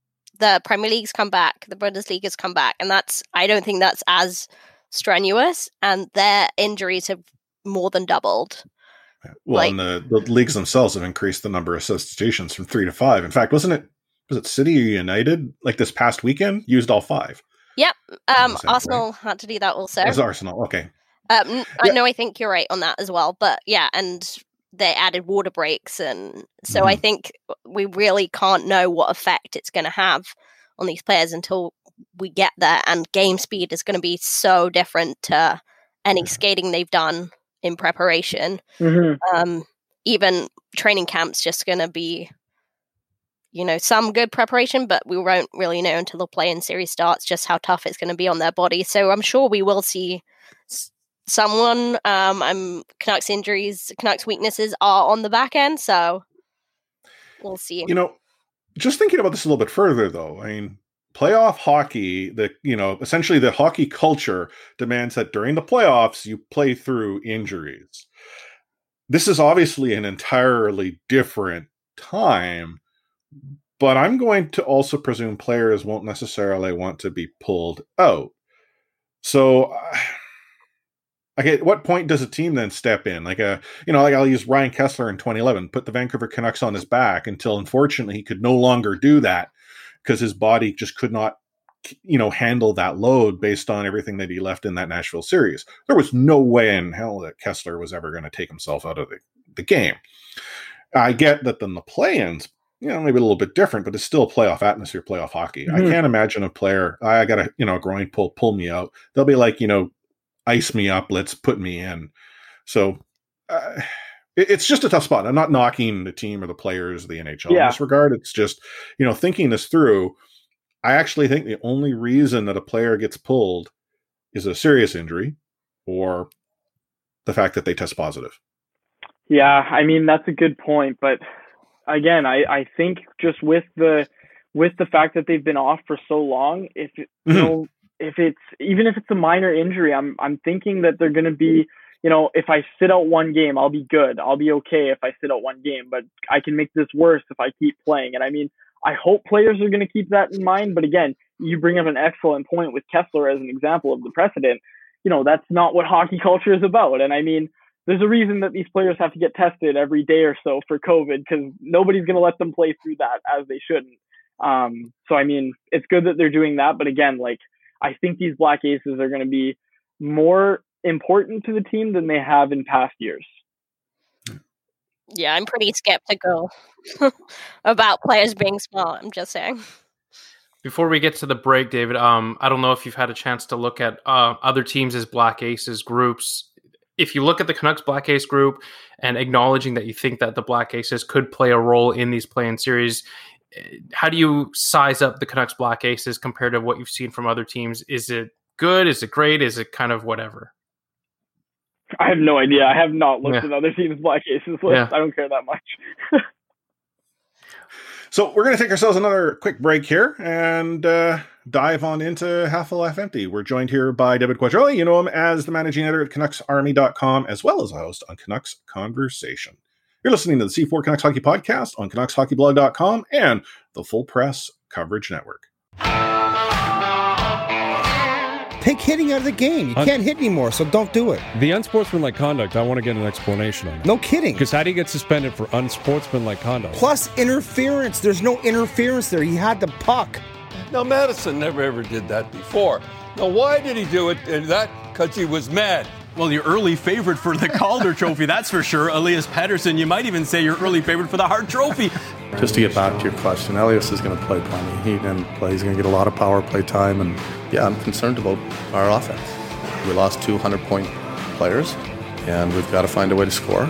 the Premier League's come back, the Bundesliga's come back, and that's, I don't think that's as strenuous, and their injuries have more than doubled. Well, like, and the, the leagues themselves have increased the number of substitutions from three to five. In fact, wasn't it, was it City or United, like this past weekend, used all five? Yep. Um, Arsenal right? had to do that also. It was Arsenal, okay. Um, yeah. I know, I think you're right on that as well, but yeah, and they added water breaks, and so mm-hmm. I think we really can't know what effect it's going to have on these players until we get there, and game speed is going to be so different to any skating they've done in preparation. Mm-hmm. Um, even training camp's just going to be, you know, some good preparation, but we won't really know until the play-in series starts just how tough it's going to be on their body. So I'm sure we will see s- someone. Um, I'm Canucks injuries, Canucks weaknesses are on the back end, so we'll see. You know, just thinking about this a little bit further, though, I mean, playoff hockey, the you know, essentially the hockey culture demands that during the playoffs you play through injuries. This is obviously an entirely different time, but I'm going to also presume players won't necessarily want to be pulled out. So, uh, okay, at what point does a team then step in? Like a, you know, like I'll use Ryan Kesler in twenty eleven, put the Vancouver Canucks on his back until unfortunately he could no longer do that because his body just could not, you know, handle that load based on everything that he left in that Nashville series. There was no way in hell that Kesler was ever going to take himself out of the, the game. I get that then the play-ins, you know, maybe a little bit different, but it's still playoff atmosphere, playoff hockey. Mm-hmm. I can't imagine a player, I got a, you know, a groin pull, pull me out. They'll be like, you know, ice me up, let's put me in. So uh, it, it's just a tough spot. I'm not knocking the team or the players of the N H L yeah. in this regard. It's just, you know, thinking this through, I actually think the only reason that a player gets pulled is a serious injury or the fact that they test positive. Yeah, I mean, that's a good point. But again, I, I think just with the with the fact that they've been off for so long, if you mm-hmm. know, if it's even if it's a minor injury, I'm I'm thinking that they're going to be, you know, if I sit out one game, I'll be good. I'll be okay if I sit out one game, but I can make this worse if I keep playing. And I mean, I hope players are going to keep that in mind. But again, you bring up an excellent point with Kesler as an example of the precedent. You know, that's not what hockey culture is about. And I mean, there's a reason that these players have to get tested every day or so for COVID because nobody's going to let them play through that as they shouldn't. Um, so, I mean, it's good that they're doing that. But again, like, I think these Black Aces are going to be more important to the team than they have in past years. Yeah, I'm pretty skeptical about players being smart. I'm just saying. Before we get to the break, David, um, I don't know if you've had a chance to look at uh, other teams as Black Aces groups. If you look at the Canucks Black Ace group and acknowledging that you think that the Black Aces could play a role in these play-in series, how do you size up the Canucks Black Aces compared to what you've seen from other teams? Is it good? Is it great? Is it kind of whatever? I have no idea. I have not looked yeah. at other teams' Black Aces list. Yeah. I don't care that much. So we're going to take ourselves another quick break here and uh, dive on into Half a Laugh Empty. We're joined here by David Quadrelli. You know him as the managing editor at Canucks Army dot com, as well as a host on Canucks Conversation. You're listening to the C four Canucks Hockey Podcast on Canucks Hockey Blog dot com and the Full Press Coverage Network. Take hitting out of the game. You Un- can't hit anymore, so don't do it. The unsportsmanlike conduct, I want to get an explanation on. No kidding. Because how do you get suspended for unsportsmanlike conduct? Plus interference. There's no interference there. He had the puck. Now, Madison never ever did that before. Now, why did he do it? And that because he was mad. Well, your early favorite for the Calder Trophy, that's for sure. Elias Pettersson, you might even say your early favorite for the Hart Trophy. Just to get back to your question, Elias is going to play plenty. He can play. He's going to get a lot of power play time. And, yeah, I'm concerned about our offense. We lost two hundred-point players, and we've got to find a way to score.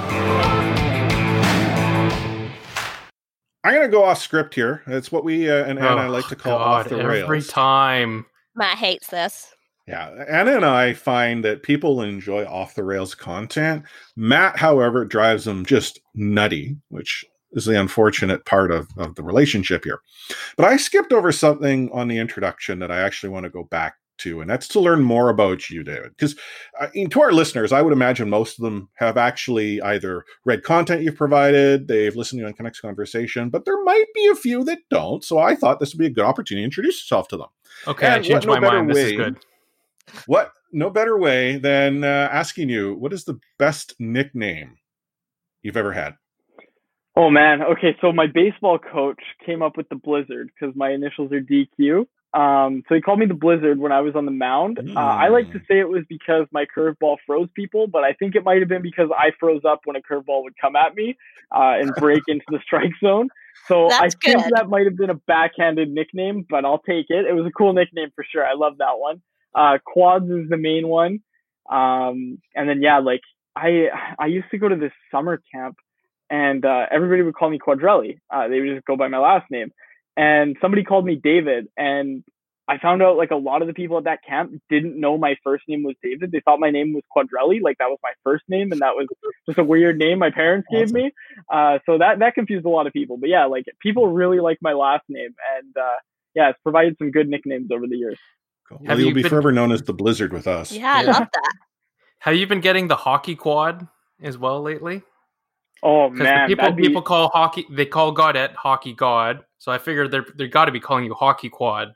I'm going to go off script here. It's what we, uh, and, and oh, I like to call God, off the rails. Every time. Matt hates this. Yeah, Anna and I find that people enjoy off-the-rails content. Matt, however, drives them just nutty, which is the unfortunate part of, of the relationship here. But I skipped over something on the introduction that I actually want to go back to, and that's to learn more about you, David. Because uh, to our listeners, I would imagine most of them have actually either read content you've provided, they've listened to you on Canucks Conversation, but there might be a few that don't. So I thought this would be a good opportunity to introduce yourself to them. Okay, and I changed no my mind. Way, this is good. What no better way than uh, asking you, what is the best nickname you've ever had? Oh, man. Okay, so my baseball coach came up with the Blizzard because my initials are D Q. Um, so he called me the Blizzard when I was on the mound. Mm. Uh, I like to say it was because my curveball froze people, but I think it might have been because I froze up when a curveball would come at me uh, and break into the strike zone. So That's I think good. That might have been a backhanded nickname, but I'll take it. It was a cool nickname for sure. I love that one. Uh, Quads is the main one. Um, and then, yeah, like I, I used to go to this summer camp and, uh, everybody would call me Quadrelli. Uh, they would just go by my last name, and somebody called me David. And I found out like a lot of the people at that camp didn't know my first name was David. They thought my name was Quadrelli. Like that was my first name. And that was just a weird name my parents awesome. gave me. Uh, so that, that confused a lot of people, but yeah, like people really like my last name, and, uh, yeah, it's provided some good nicknames over the years. Well, you'll be been... forever known as the Blizzard with us. Yeah, I love that. Have you been getting the hockey quad as well lately? Oh man, people be... people call hockey. They call Gaudette hockey god. So I figured they're they got to be calling you hockey quad.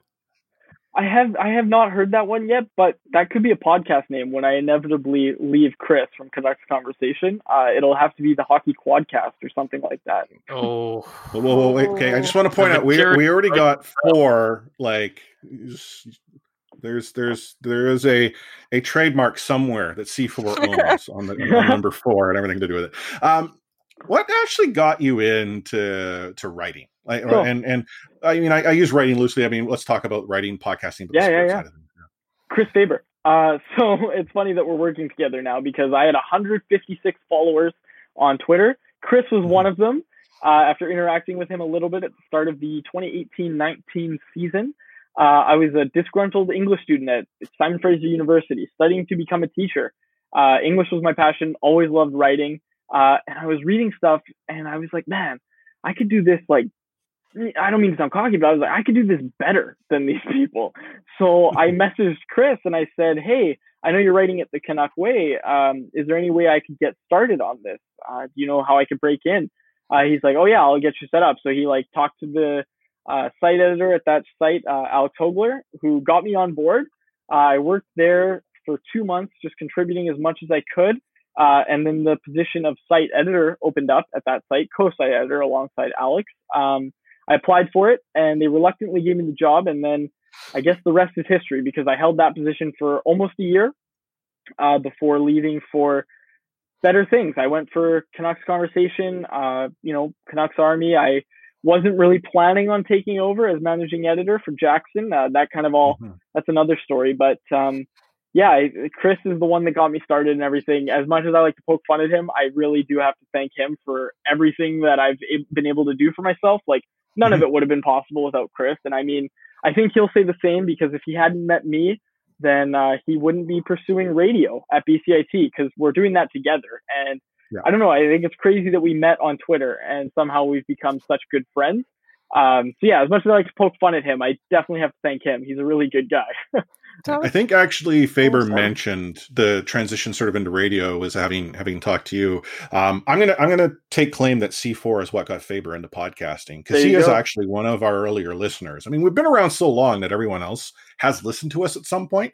I have I have not heard that one yet, but that could be a podcast name when I inevitably leave Chris from Canucks Conversation. Uh, it'll have to be the Hockey Quadcast or something like that. Oh, whoa, whoa, whoa, wait, okay. I just want to point out we we already got four like. There's there's there is a a trademark somewhere that C four owns on the on number four and everything to do with it. Um, what actually got you into to writing? Like, oh. and and I mean I, I use writing loosely. I mean, let's talk about writing, podcasting. Yeah, yeah, yeah. Chris Faber. Uh, so it's funny that we're working together now because I had one hundred fifty-six followers on Twitter. Chris was mm-hmm. one of them. Uh, after interacting with him a little bit at the start of the twenty eighteen nineteen season. Uh, I was a disgruntled English student at Simon Fraser University, studying to become a teacher. Uh, English was my passion, always loved writing. Uh, and I was reading stuff and I was like, man, I could do this. Like, I don't mean to sound cocky, but I was like, I could do this better than these people. So I messaged Chris and I said, hey, I know you're writing it the Canuck way. Um, is there any way I could get started on this? Uh, do you know how I could break in? Uh, he's like, oh yeah, I'll get you set up. So he like talked to the Uh, site editor at that site, uh, Alex Hogler, who got me on board. Uh, I worked there for two months, just contributing as much as I could. Uh, and then the position of site editor opened up at that site, co-site editor alongside Alex. Um, I applied for it and they reluctantly gave me the job. And then I guess the rest is history because I held that position for almost a year uh, before leaving for better things. I went for Canucks Conversation, uh, you know, Canucks Army. I wasn't really planning on taking over as managing editor for Jackson. Uh, that kind of all, mm-hmm. that's another story. But um, yeah, Chris is the one that got me started and everything. As much as I like to poke fun at him, I really do have to thank him for everything that I've been able to do for myself. Like, none mm-hmm. of it would have been possible without Chris. And I mean, I think he'll say the same, because if he hadn't met me, then uh, he wouldn't be pursuing radio at B C I T, because we're doing that together. And yeah. I don't know, I think it's crazy that we met on Twitter and somehow we've become such good friends. Um, so yeah, as much as I like to poke fun at him, I definitely have to thank him. He's a really good guy. I think actually Faber oh, mentioned the transition sort of into radio was having having talked to you. Um, I'm gonna I'm gonna take claim that C four is what got Faber into podcasting, because he go. is actually one of our earlier listeners. I mean, we've been around so long that everyone else has listened to us at some point.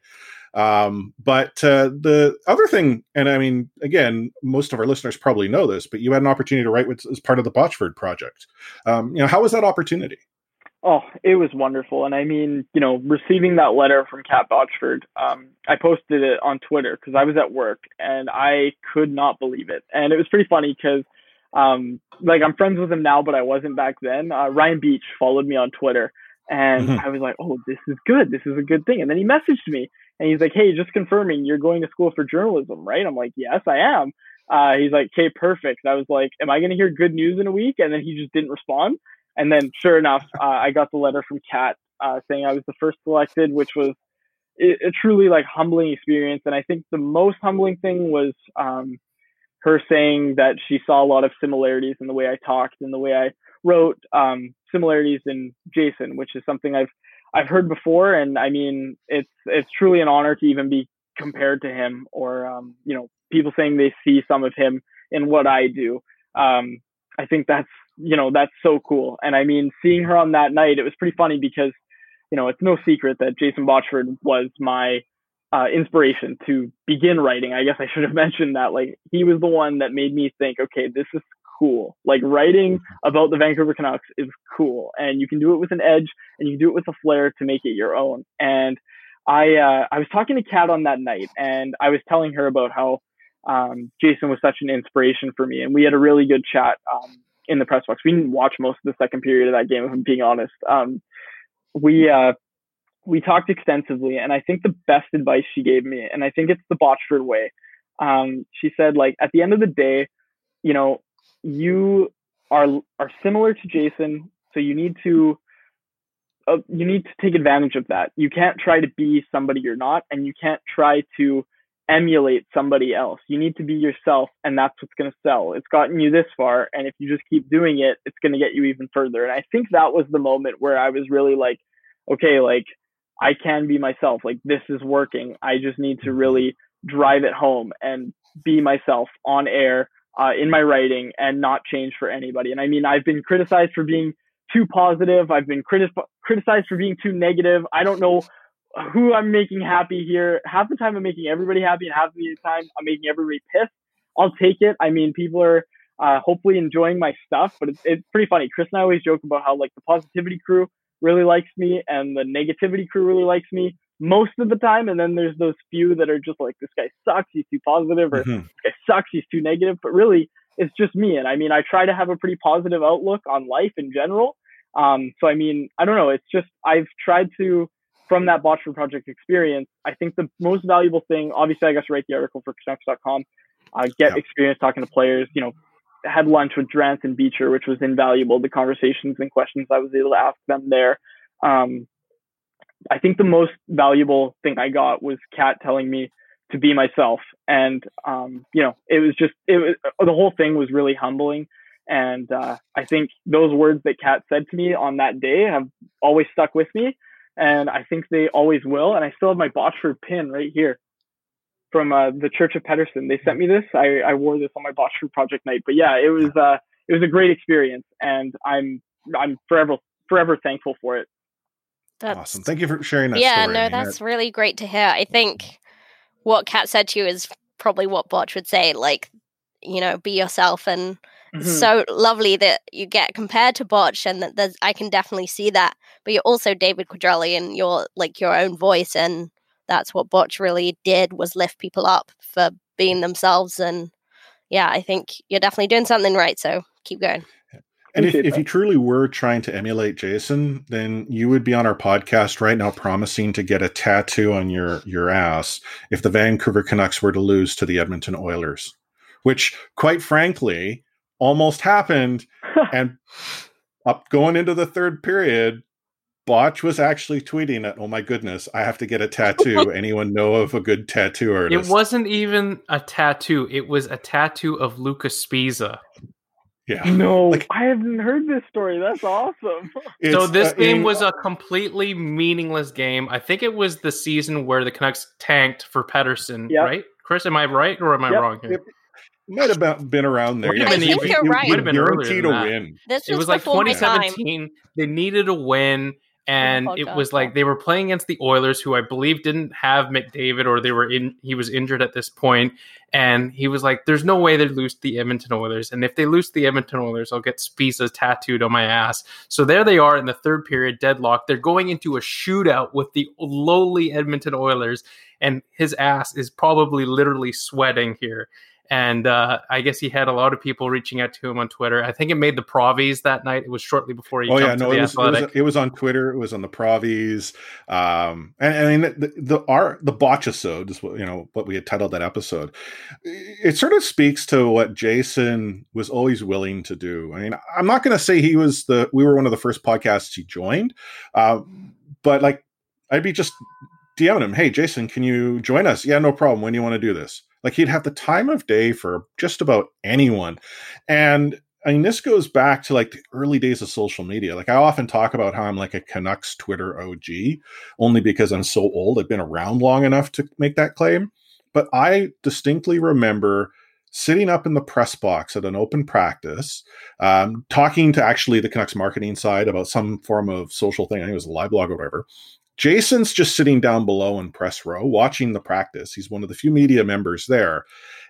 Um, but uh, the other thing, and I mean, again, most of our listeners probably know this, but you had an opportunity to write with, as part of the Botchford project. Um, you know, how was that opportunity? Oh, it was wonderful. And I mean, you know, receiving that letter from Kat Botchford, um, I posted it on Twitter because I was at work and I could not believe it. And it was pretty funny because, um, like, I'm friends with him now, but I wasn't back then. Uh, Ryan Beach followed me on Twitter, and mm-hmm. I was like, oh, this is good. This is a good thing. And then he messaged me and he's like, hey, just confirming you're going to school for journalism, right? I'm like, yes, I am. Uh, he's like, okay, perfect. I was like, am I going to hear good news in a week? And then he just didn't respond. And then sure enough, uh, I got the letter from Kat uh, saying I was the first selected, which was a, a truly like humbling experience. And I think the most humbling thing was um, her saying that she saw a lot of similarities in the way I talked and the way I wrote, um, similarities in Jason, which is something I've I've heard before. And I mean, it's it's truly an honor to even be compared to him, or um, you know, people saying they see some of him in what I do. Um, I think that's, you know, that's so cool. And I mean, seeing her on that night, it was pretty funny because, you know, it's no secret that Jason Botchford was my uh, inspiration to begin writing. I guess I should have mentioned that. Like, he was the one that made me think, okay, this is cool. Like, writing about the Vancouver Canucks is cool, and you can do it with an edge and you can do it with a flair to make it your own. And I, uh, I was talking to Kat on that night, and I was telling her about how um, Jason was such an inspiration for me, and we had a really good chat um, in the press box. We didn't watch most of the second period of that game, if I'm being honest. Um, we uh, we talked extensively, and I think the best advice she gave me, and I think it's the Botchford way. Um, she said, like, at the end of the day, you know, you are are similar to Jason, so you need to uh, you need to take advantage of that. You can't try to be somebody you're not, and you can't try to emulate somebody else. You need to be yourself, and that's what's going to sell. It's gotten you this far, and if you just keep doing it, it's going to get you even further. And I think that was the moment where I was really like, okay, like, I can be myself. Like, this is working. I just need to really drive it home and be myself on air, uh, in my writing, and not change for anybody. And I mean, I've been criticized for being too positive. I've been criti- criticized for being too negative. I don't know who I'm making happy here. Half the time I'm making everybody happy, and half the time I'm making everybody pissed. I'll take it. I mean, people are uh, hopefully enjoying my stuff, but it's, it's pretty funny. Chris and I always joke about how, like, the positivity crew really likes me and the negativity crew really likes me most of the time. And then there's those few that are just like, this guy sucks, he's too positive, or mm-hmm. this guy sucks, he's too negative. But really, it's just me. And I mean, I try to have a pretty positive outlook on life in general. Um, so, I mean, I don't know. It's just, I've tried to, from that Botchford Project experience, I think the most valuable thing, obviously I got to write the article for Canucks dot com, uh, get yeah. experience talking to players, you know, had lunch with Drance and Beecher, which was invaluable. The conversations and questions I was able to ask them there. Um, I think the most valuable thing I got was Kat telling me to be myself. And, um, you know, it was just, it was, the whole thing was really humbling. And uh, I think those words that Kat said to me on that day have always stuck with me. And I think they always will. And I still have my Botchford pin right here from uh, the Church of Pedersen. They sent me this. I, I wore this on my Botchford Project night. But yeah, it was uh, it was a great experience, and I'm I'm forever forever thankful for it. That's, awesome. Thank you for sharing that. Yeah, story. no, that's that... really great to hear. I think what Kat said to you is probably what Botch would say. Like, you know, be yourself, and mm-hmm. it's so lovely that you get compared to Botch, and that there's I can definitely see that. But you're also David Quadrelli, and you're like your own voice, and that's what Botch really did, was lift people up for being themselves. And yeah, I think you're definitely doing something right. So keep going. And if, if you truly were trying to emulate Jason, then you would be on our podcast right now promising to get a tattoo on your, your ass if the Vancouver Canucks were to lose to the Edmonton Oilers, which, quite frankly, almost happened. And up going into the third period, Botch was actually tweeting at, oh my goodness, I have to get a tattoo. Anyone know of a good tattoo artist? It wasn't even a tattoo. It was a tattoo of Lucas Spiza. Yeah. No, like, I haven't heard this story. That's awesome. So this uh, game in, was a completely meaningless game. I think it was the season where the Canucks tanked for Pettersson, yep. right? Chris, am I right or am I yep. wrong here? It might have been around there. Yeah. I think you're right. Might have been guaranteed a that. win. This it was, was like twenty seventeen. Time. They needed a win. And oh, it God, was like they were playing against the Oilers, who I believe didn't have McDavid, or they were in. He was injured at this point, and he was like, "There's no way they lose the Edmonton Oilers, and if they lose the Edmonton Oilers, I'll get Spiza tattooed on my ass." So there they are in the third period, deadlocked. They're going into a shootout with the lowly Edmonton Oilers, and his ass is probably literally sweating here. And uh, I guess he had a lot of people reaching out to him on Twitter. I think it made the Provies that night. It was shortly before he oh, jumped yeah, no, to the it was, Athletic. It was, it was on Twitter. It was on the Provies. Um, and, and I mean, the, the, our, the Botchisode is what, you know, what we had titled that episode. It sort of speaks to what Jason was always willing to do. I mean, I'm not going to say he was the, we were one of the first podcasts he joined, uh, but like, I'd be just DMing him, hey, Jason, can you join us? Yeah, no problem. When do you want to do this? Like, he'd have the time of day for just about anyone. And I mean, this goes back to like the early days of social media. Like, I often talk about how I'm like a Canucks Twitter O G, only because I'm so old. I've been around long enough to make that claim. But I distinctly remember sitting up in the press box at an open practice, um, talking to actually the Canucks marketing side about some form of social thing. I think it was a live blog or whatever. Jason's just sitting down below in press row watching the practice. He's one of the few media members there.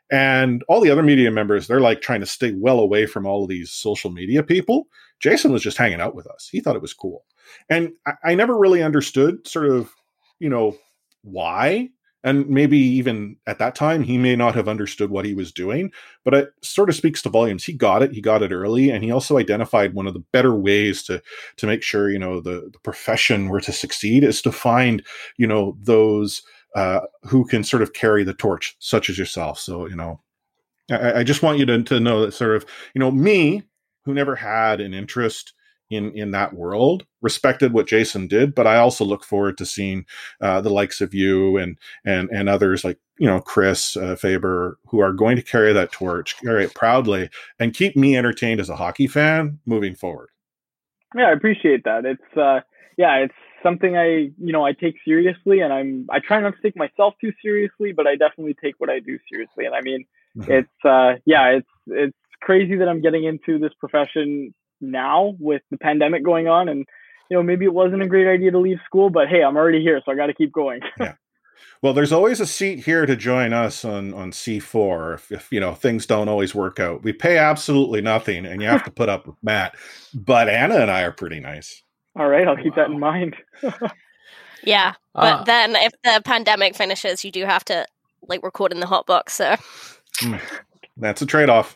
And all the other media members, they're like trying to stay well away from all of these social media people. Jason was just hanging out with us. He thought it was cool. And I, I never really understood sort of, you know, why. And maybe even at that time, he may not have understood what he was doing, but it sort of speaks to volumes. He got it. He got it early. And he also identified one of the better ways to, to make sure, you know, the, the profession were to succeed is to find, you know, those uh, who can sort of carry the torch, such as yourself. So, you know, I, I just want you to, to know that sort of, you know, me, who never had an interest in in that world, respected what Jason did, but I also look forward to seeing uh, the likes of you and and and others like, you know, Chris uh, Faber, who are going to carry that torch, carry it proudly, and keep me entertained as a hockey fan moving forward. Yeah, I appreciate that. It's uh, yeah, it's something I you know I take seriously, and I'm I try not to take myself too seriously, but I definitely take what I do seriously. And I mean, mm-hmm. it's uh, yeah, it's it's crazy that I'm getting into this profession now with the pandemic going on, and you know maybe it wasn't a great idea to leave school, but hey, I'm already here, so I got to keep going. Yeah. Well, there's always a seat here to join us on on C four if, if you know things don't always work out. We pay absolutely nothing, and you have to put up with Matt. But Anna and I are pretty nice. All right, I'll keep wow. that in mind. Yeah, but uh, then if the pandemic finishes, you do have to like record in the hot box. So that's a trade-off.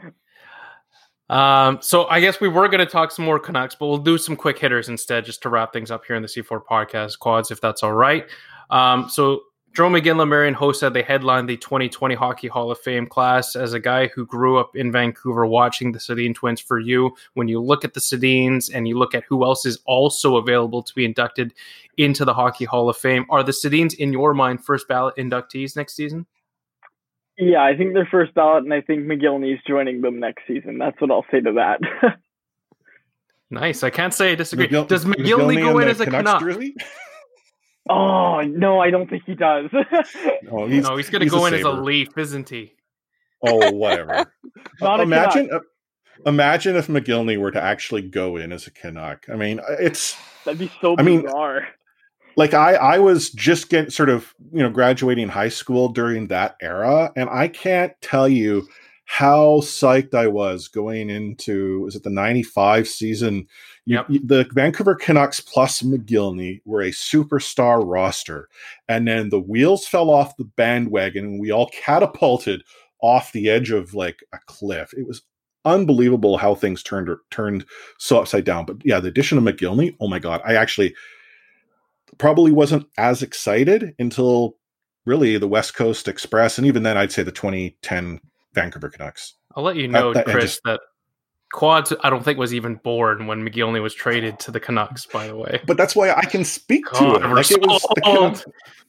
Um, so I guess we were going to talk some more Canucks, but we'll do some quick hitters instead, just to wrap things up here in the C four podcast quads, if that's all right. Um, so Jarome McGinley, Marian Hossa said they headlined the twenty twenty Hockey Hall of Fame class. As a guy who grew up in Vancouver watching the Sedin twins for you, when you look at the Sedins and you look at who else is also available to be inducted into the Hockey Hall of Fame, are the Sedins in your mind first ballot inductees next season? Yeah, I think they're first ballot, and I think McGillney's joining them next season. That's what I'll say to that. Nice. I can't say I disagree. McGill- does McGillney, McGillney go in as a Canucks Canuck? Jersey? Oh, no, I don't think he does. oh, he's, no, he's going to go in as a Leaf, isn't he? Oh, whatever. Not imagine, uh, imagine if McGillney were to actually go in as a Canuck. I mean, it's... That'd be so I bizarre. Mean, Like I, I was just getting sort of, you know, graduating high school during that era. And I can't tell you how psyched I was going into, was it the ninety-five season? You, yep. you, the Vancouver Canucks plus McGillney were a superstar roster. And then the wheels fell off the bandwagon and we all catapulted off the edge of like a cliff. It was unbelievable how things turned turned so upside down. But yeah, the addition of Mogilny, oh my God, I actually probably wasn't as excited until really the West Coast Express, and even then I'd say the twenty ten Vancouver Canucks. I'll let you know, that, that, Chris, just, that Quads, I don't think, was even born when Mogilny was traded to the Canucks, by the way. But that's why I can speak God, to it. Like like so it was the old.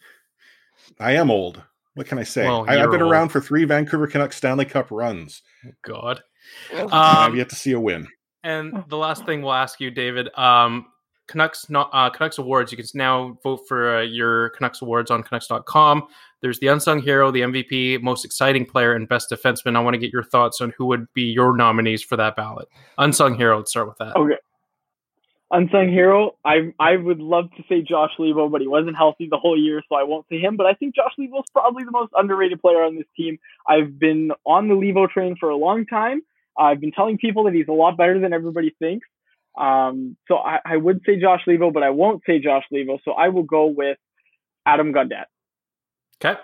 I am old. What can I say? Well, I, I've been old. around for three Vancouver Canucks Stanley Cup runs. God. Um, Um, I've yet to see a win. And the last thing we'll ask you, David, um, Canucks not uh, Canucks Awards. You can now vote for uh, your Canucks Awards on Canucks dot com. There's the Unsung Hero, the M V P, Most Exciting Player, and Best Defenseman. I want to get your thoughts on who would be your nominees for that ballot. Unsung Hero, let's start with that. Okay. Unsung Hero, I I would love to say Josh Leivo, but he wasn't healthy the whole year, so I won't say him. But I think Josh Leivo is probably the most underrated player on this team. I've been on the Leivo train for a long time. I've been telling people that he's a lot better than everybody thinks. Um, so I, I would say Josh Leivo, but I won't say Josh Leivo. So I will go with Adam Gaudette. Okay.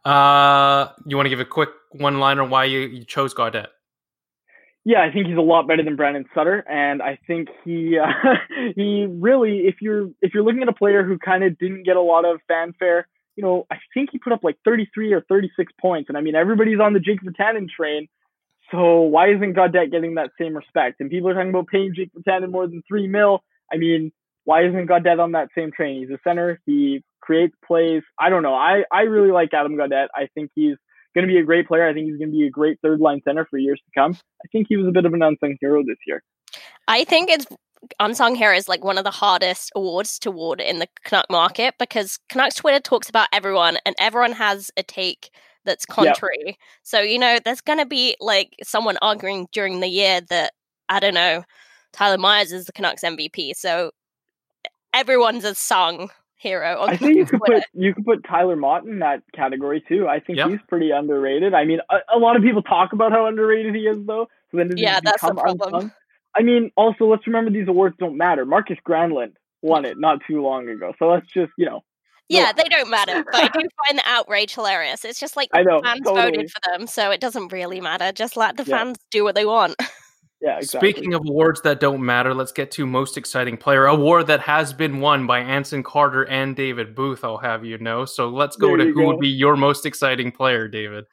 Uh, you want to give a quick one-liner why you, you chose Gaudette? Yeah, I think he's a lot better than Brandon Sutter, and I think he uh, he really, if you're if you're looking at a player who kind of didn't get a lot of fanfare, you know, I think he put up like thirty-three or thirty-six points, and I mean everybody's on the Jake Virtanen train, so why isn't Gaudette getting that same respect? And people are talking about paying Jake Virtanen more than three mil. I mean, why isn't Gaudette on that same train? He's a center. He creates plays. I don't know. I I really like Adam Gaudette. I think he's going to be a great player. I think he's going to be a great third line center for years to come. I think he was a bit of an unsung hero this year. I think it's Unsung Hero is like one of the hardest awards to award in the Canuck market because Canucks Twitter talks about everyone and everyone has a take that's contrary. Yep. So, you know, there's going to be like someone arguing during the year that, I don't know, Tyler Myers is the Canucks M V P. So everyone's a sung hero. I think you could put you could put Tyler Mott in that category too. I think yep. he's pretty underrated. I mean, a, a lot of people talk about how underrated he is, though. So then yeah, that's the problem. Unsung? I mean, also let's remember these awards don't matter. Marcus Granlund won it not too long ago, so let's just you know. Yeah, they don't matter, but I do find the outrage hilarious. It's just like the I know, fans totally. voted for them, so it doesn't really matter. Just let the yeah. fans do what they want. Yeah, exactly. Speaking of awards that don't matter, let's get to Most Exciting Player, award that has been won by Anson Carter and David Booth, I'll have you know. So let's go there to who go. would be your most exciting player, David.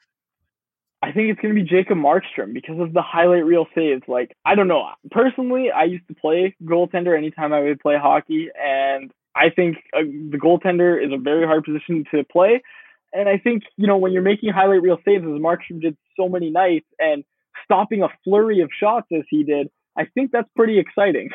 I think it's going to be Jacob Markstrom because of the highlight reel saves. Like, I don't know. Personally, I used to play goaltender anytime I would play hockey, and I think uh, the goaltender is a very hard position to play. And I think, you know, when you're making highlight reel saves, as Markstrom did so many nights, and stopping a flurry of shots as he did, I think that's pretty exciting.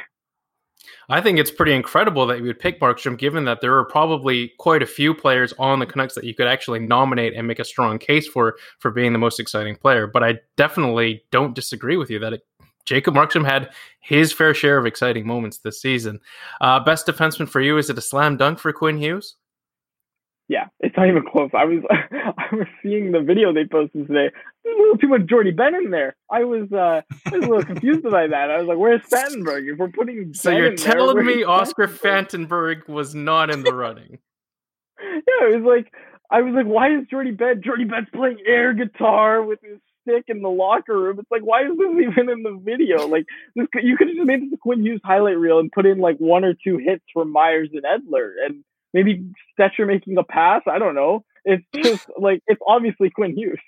I think it's pretty incredible that you would pick Markstrom, given that there are probably quite a few players on the Canucks that you could actually nominate and make a strong case for for being the most exciting player. But I definitely don't disagree with you that it, Jacob Markstrom had his fair share of exciting moments this season. Uh, best defenseman for you, is it a slam dunk for Quinn Hughes? Yeah, it's not even close. I was I was seeing the video they posted today. There's a little too much Jordy Ben in there. I was uh, I was a little confused by that. I was like, "Where's Fantenberg?" If we're putting so Ben you're in telling there, me Oscar Fantenberg was not in the running? Yeah, it was like I was like, "Why is Jordy Ben? Jordy Ben's playing air guitar with his stick in the locker room." It's like, why is this even in the video? Like, this, you could have just made this a Quinn Hughes highlight reel and put in like one or two hits from Myers and Edler and. Maybe Stetcher making a pass. I don't know. It's just like, it's obviously Quinn Hughes.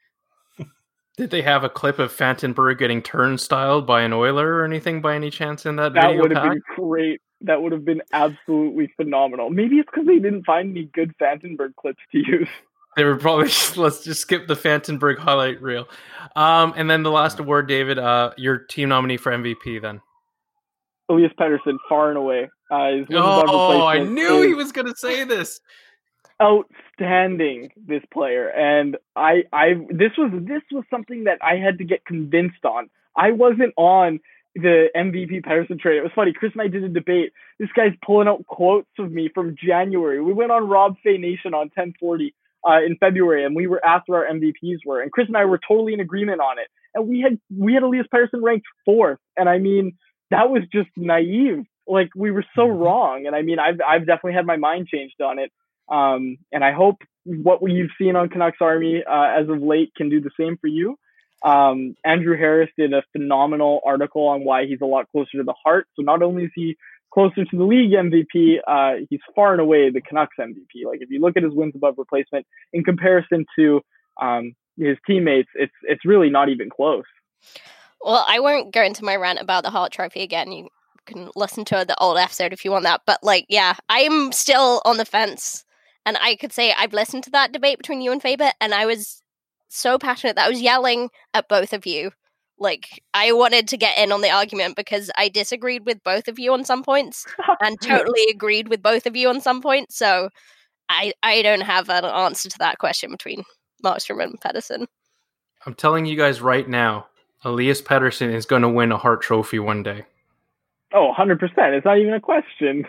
Did they have a clip of Fantenberg getting turnstiled by an Oiler or anything by any chance in that, that video? That would have pack? been great. That would have been absolutely phenomenal. Maybe it's because they didn't find any good Fantenberg clips to use. They were probably just, let's just skip the Fantenberg highlight reel. Um, and then the last award, David, uh, your team nominee for M V P then. Elias Pettersson, far and away. Uh, oh, I knew he was going to say this. Outstanding, this player, and I, I, this was this was something that I had to get convinced on. I wasn't on the M V P Pettersson trade. It was funny. Chris and I did a debate. This guy's pulling out quotes of me from January. We went on Rob Fay Nation on ten forty uh, in February, and we were asked what our M V Ps were, and Chris and I were totally in agreement on it. And we had we had Elias Pettersson ranked fourth, and I mean. That was just naive. Like, we were so wrong. And I mean, I've I've definitely had my mind changed on it. Um, and I hope what you've seen on Canucks Army uh, as of late can do the same for you. Um, Andrew Harris did a phenomenal article on why he's a lot closer to the Hart. So not only is he closer to the league M V P, uh, he's far and away the Canucks M V P. Like if you look at his wins above replacement in comparison to um, his teammates, it's it's really not even close. Well, I won't go into my rant about the Hart Trophy again. You can listen to the old episode if you want that. But like, yeah, I'm still on the fence. And I could say I've listened to that debate between you and Faber, and I was so passionate that I was yelling at both of you. Like, I wanted to get in on the argument because I disagreed with both of you on some points and totally agreed with both of you on some points. So I I don't have an answer to that question between Markstrom and Pettersson. I'm telling you guys right now, Elias Pettersson is going to win a Hart Trophy one day. Oh, one hundred percent. It's not even a question.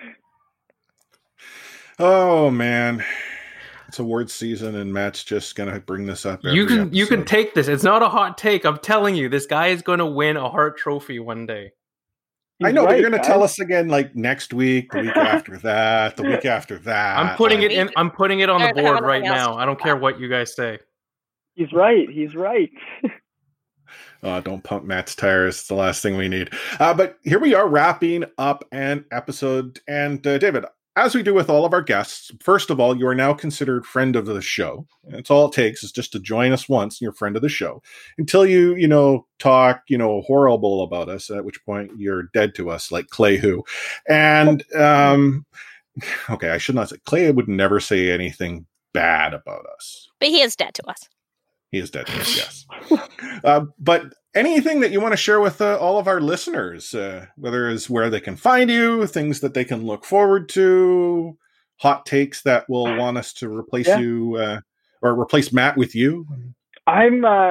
Oh, man. It's award season, and Matt's just going to bring this up. You can episode. you can take this. It's not a hot take. I'm telling you, this guy is going to win a Hart Trophy one day. He's I know, right, but you're going to tell us again, like next week, the week after that, the week after that. I'm putting it in. I'm putting it on the board right now. I don't care what you guys say. He's right. He's right. Uh, don't pump Matt's tires. It's the last thing we need. Uh, but here we are wrapping up an episode. And uh, David, as we do with all of our guests, first of all, you are now considered friend of the show. That's all it takes is just to join us once and you're friend of the show until you, you know, talk, you know, horrible about us, at which point you're dead to us like Clay Who. And, um, okay, I should not say, Clay would never say anything bad about us. But he is dead to us. He is dead to us, yes. uh, but anything that you want to share with uh, all of our listeners, uh, whether it's where they can find you, things that they can look forward to, hot takes that will want us to replace yeah. you uh, or replace Matt with you? I'm uh,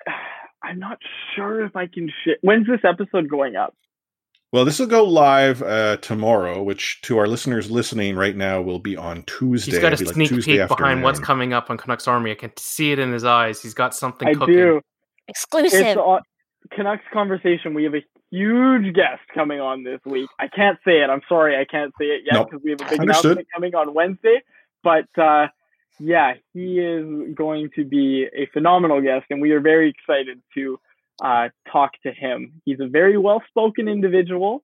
I'm not sure if I can share. When's this episode going up? Well, this will go live uh, tomorrow, which to our listeners listening right now will be on Tuesday. He's got a It'll sneak like peek afternoon. behind what's coming up on Canucks Army. I can see it in his eyes. He's got something I cooking. do. Exclusive. It's on Canucks Conversation. We have a huge guest coming on this week. I can't say it. I'm sorry. I can't say it yet because nope. we have a big Understood. announcement coming on Wednesday. But uh, yeah, he is going to be a phenomenal guest, and we are very excited to uh, talk to him. He's a very well-spoken individual.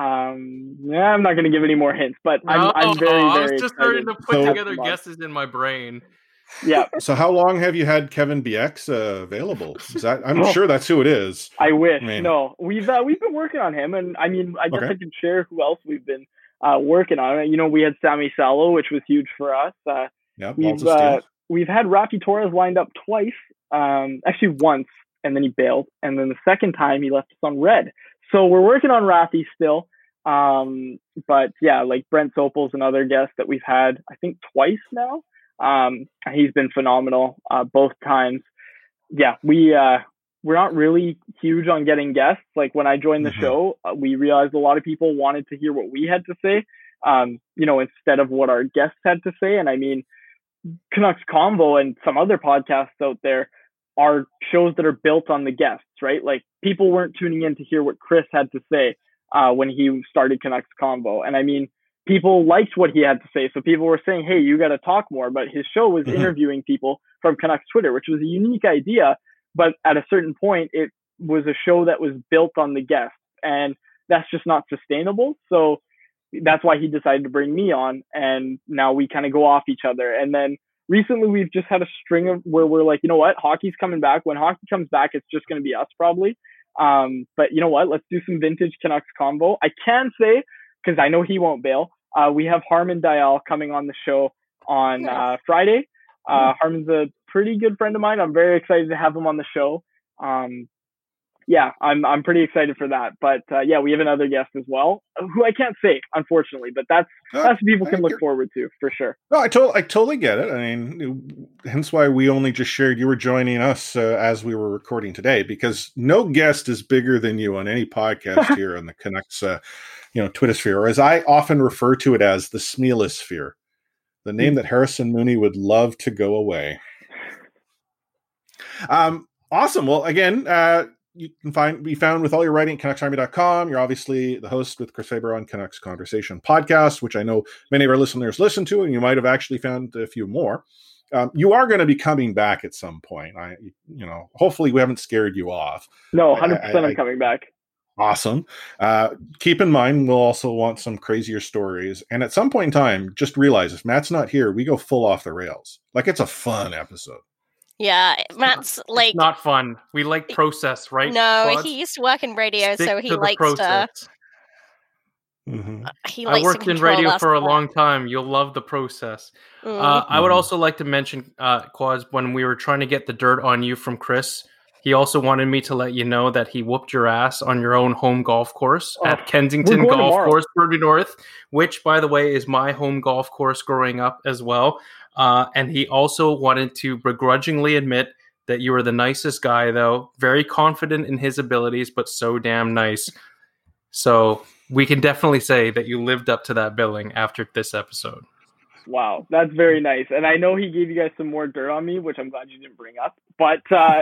Um, yeah, I'm not going to give any more hints, but I'm, no, I'm very, very I was just starting to put so, together guesses in my brain. Yeah. So how long have you had Kevin B X uh, available? Is that, I'm oh, sure that's who it is. I wish. I mean, no, we've uh, we've been working on him, and I mean, I guess okay. I can share who else we've been uh, working on. You know, we had Sami Salo, which was huge for us. Uh, yeah, we've uh, we've had Rafi Torres lined up twice, um, actually once, and then he bailed, and then the second time he left us on red. So we're working on Rafi still. Um, but yeah, like Brent Sopel's another guest that we've had, I think twice now. Um, he's been phenomenal, uh, both times. Yeah, we, uh, we're not really huge on getting guests. Like when I joined the mm-hmm. show, uh, we realized a lot of people wanted to hear what we had to say, um, you know, instead of what our guests had to say. And I mean, Canucks Convo and some other podcasts out there are shows that are built on the guests, right? Like people weren't tuning in to hear what Chris had to say. Uh, when he started Canucks Convo. And I mean, people liked what he had to say. So people were saying, hey, you got to talk more. But his show was mm-hmm. interviewing people from Canucks Twitter, which was a unique idea. But at a certain point, it was a show that was built on the guests. And that's just not sustainable. So that's why he decided to bring me on. And now we kind of go off each other. And then recently we've just had a string of where we're like, you know what, hockey's coming back. When hockey comes back, it's just going to be us probably. Um, but you know what? Let's do some vintage Canucks Convo. I can say, because I know he won't bail, uh, we have Harman Dayal coming on the show on uh, Friday. Uh, Harman's a pretty good friend of mine. I'm very excited to have him on the show. Um, yeah, I'm I'm pretty excited for that. But uh, yeah, we have another guest as well, who I can't say, unfortunately, but that's uh, that's what people can look forward to for sure. No, I, to- I totally get it. I mean, hence why we only just shared you were joining us uh, as we were recording today, because no guest is bigger than you on any podcast here on the Canucks, uh, you know, Twitter sphere, or as I often refer to it as the Smealosphere, the name that Harrison Mooney would love to go away. Um, awesome. Well, again, uh, you can find be found with all your writing at Canucks Army dot com. You're obviously the host with Chris Faber on Canucks Conversation podcast, which I know many of our listeners listen to, and you might have actually found a few more. Um, you are going to be coming back at some point. I, you know, hopefully we haven't scared you off. No, one hundred percent I, I, I'm coming back. Awesome. Uh, keep in mind, we'll also want some crazier stories. And at some point in time, just realize if Matt's not here, we go full off the rails. Like, it's a fun episode. Yeah, Matt's like... It's not fun. We like process, right? No, Quads? he used to work in radio, Stick so he to the likes process. to... Mm-hmm. He likes I worked to in radio us for a more. long time. You'll love the process. Mm. Uh, I would also like to mention, uh, Quaz, when we were trying to get the dirt on you from Chris, he also wanted me to let you know that he whooped your ass on your own home golf course Oh, at Kensington we're going Golf tomorrow. Course, Burnaby North, which, by the way, is my home golf course growing up as well. Uh, and he also wanted to begrudgingly admit that you were the nicest guy, though. Very confident in his abilities, but so damn nice. So we can definitely say that you lived up to that billing after this episode. Wow, that's very nice. And I know he gave you guys some more dirt on me, which I'm glad you didn't bring up. But uh,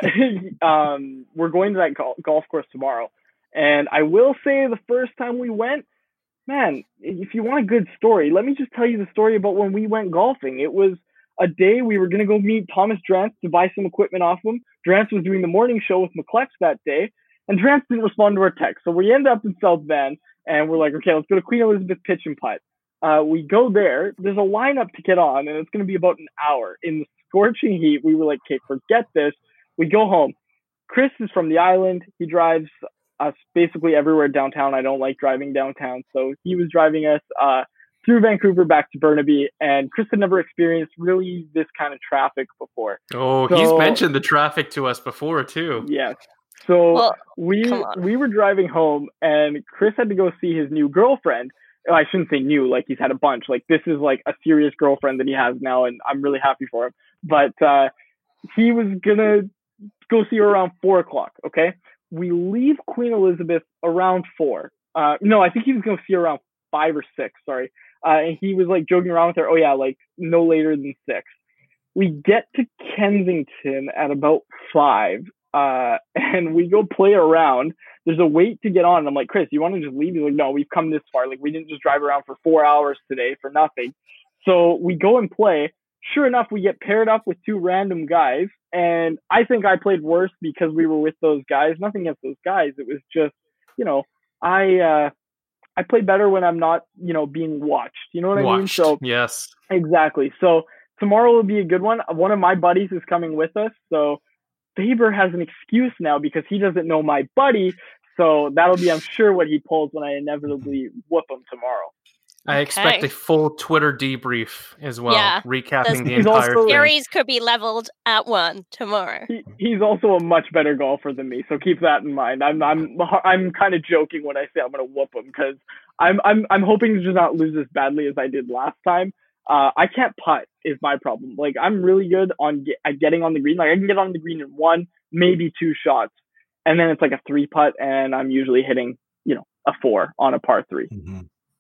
um, we're going to that gol- golf course tomorrow. And I will say the first time we went, man, if you want a good story, let me just tell you the story about when we went golfing. It was a day we were going to go meet Thomas Drance to buy some equipment off him. Drance was doing the morning show with McClex that day, and Drance didn't respond to our text. So we ended up in South Bend, and we're like, okay, let's go to Queen Elizabeth Pitch and Putt. Uh, we go there. There's a lineup to get on, and it's going to be about an hour. In the scorching heat, we were like, okay, forget this. We go home. Chris is from the island. He drives us basically everywhere downtown. I don't like driving downtown, so he was driving us uh, through Vancouver back to Burnaby, and Chris had never experienced really this kind of traffic before. Oh, So- he's mentioned the traffic to us before, too. Yes. So Well, we come on. we were driving home, and Chris had to go see his new girlfriend. I shouldn't say new, like he's had a bunch. Like this is like a serious girlfriend that he has now, and I'm really happy for him. But uh, he was gonna go see her around four o'clock. Okay, we leave Queen Elizabeth around four. Uh, no, I think he was gonna see her around five or six. Sorry, uh, and he was like joking around with her. Oh yeah, like no later than six. We get to Kensington at about five. Uh, and we go play around. There's a wait to get on. And I'm like, Chris, you want to just leave? He's like, no, we've come this far. Like, we didn't just drive around for four hours today for nothing. So we go and play. Sure enough, we get paired up with two random guys. And I think I played worse because we were with those guys. Nothing against those guys. It was just, you know, I uh, I play better when I'm not, you know, being watched. You know what I mean? Watched. So Yes. exactly. So tomorrow will be a good one. One of my buddies is coming with us. So Faber has an excuse now because he doesn't know my buddy. So that'll be, I'm sure, what he pulls when I inevitably whoop him tomorrow. I expect Okay. a full Twitter debrief as well, Yeah. recapping the He's entire also- thing. Series could be leveled at one tomorrow. He, he's also a much better golfer than me, so keep that in mind. I'm I'm I'm kind of joking when I say I'm going to whoop him because I'm I'm I'm hoping to just not lose as badly as I did last time. Uh, I can't putt is my problem. Like I'm really good on get, at getting on the green. Like I can get on the green in one, maybe two shots, and then it's like a three putt, and I'm usually hitting, you know, a four on a par three. Mm-hmm.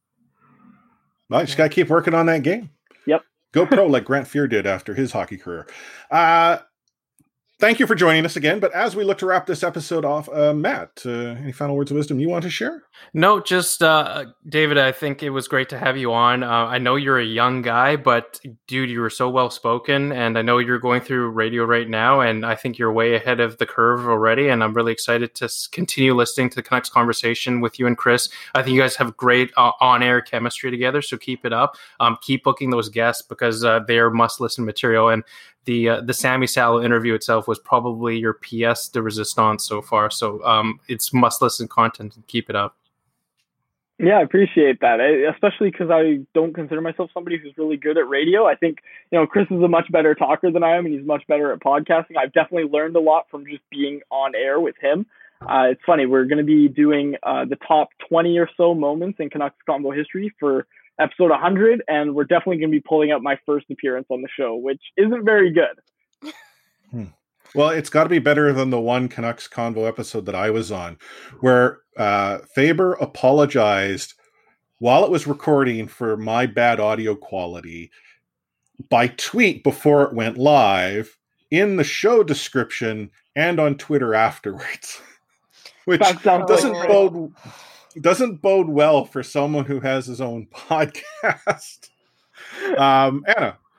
Well, you just got to keep working on that game. Yep. Go pro like Grant Fuhr did after his hockey career. Uh, thank you for joining us again. But as we look to wrap this episode off, uh, Matt, uh, any final words of wisdom you want to share? No, just uh, David, I think it was great to have you on. Uh, I know you're a young guy, but dude, you were so well spoken, and I know you're going through radio right now, and I think you're way ahead of the curve already. And I'm really excited to s- continue listening to the Canucks conversation with you and Chris. I think you guys have great uh, on-air chemistry together, so keep it up. Um, keep booking those guests because uh, they're must-listen material. And the uh, the Sammy Salo interview itself was probably your pièce de résistance so far. So um, it's must-listen content, and keep it up. Yeah, I appreciate that, I, especially because I don't consider myself somebody who's really good at radio. I think, you know, Chris is a much better talker than I am, and he's much better at podcasting. I've definitely learned a lot from just being on air with him. Uh, it's funny, we're going to be doing uh, the top twenty or so moments in Canucks Convo history for episode one hundred, and we're definitely going to be pulling up my first appearance on the show, which isn't very good. Hmm. Well, it's got to be better than the one Canucks Convo episode that I was on, where uh, Faber apologized while it was recording for my bad audio quality by tweet before it went live, in the show description, and on Twitter afterwards, which That sounds doesn't like- bode doesn't bode well for someone who has his own podcast. um, Anna,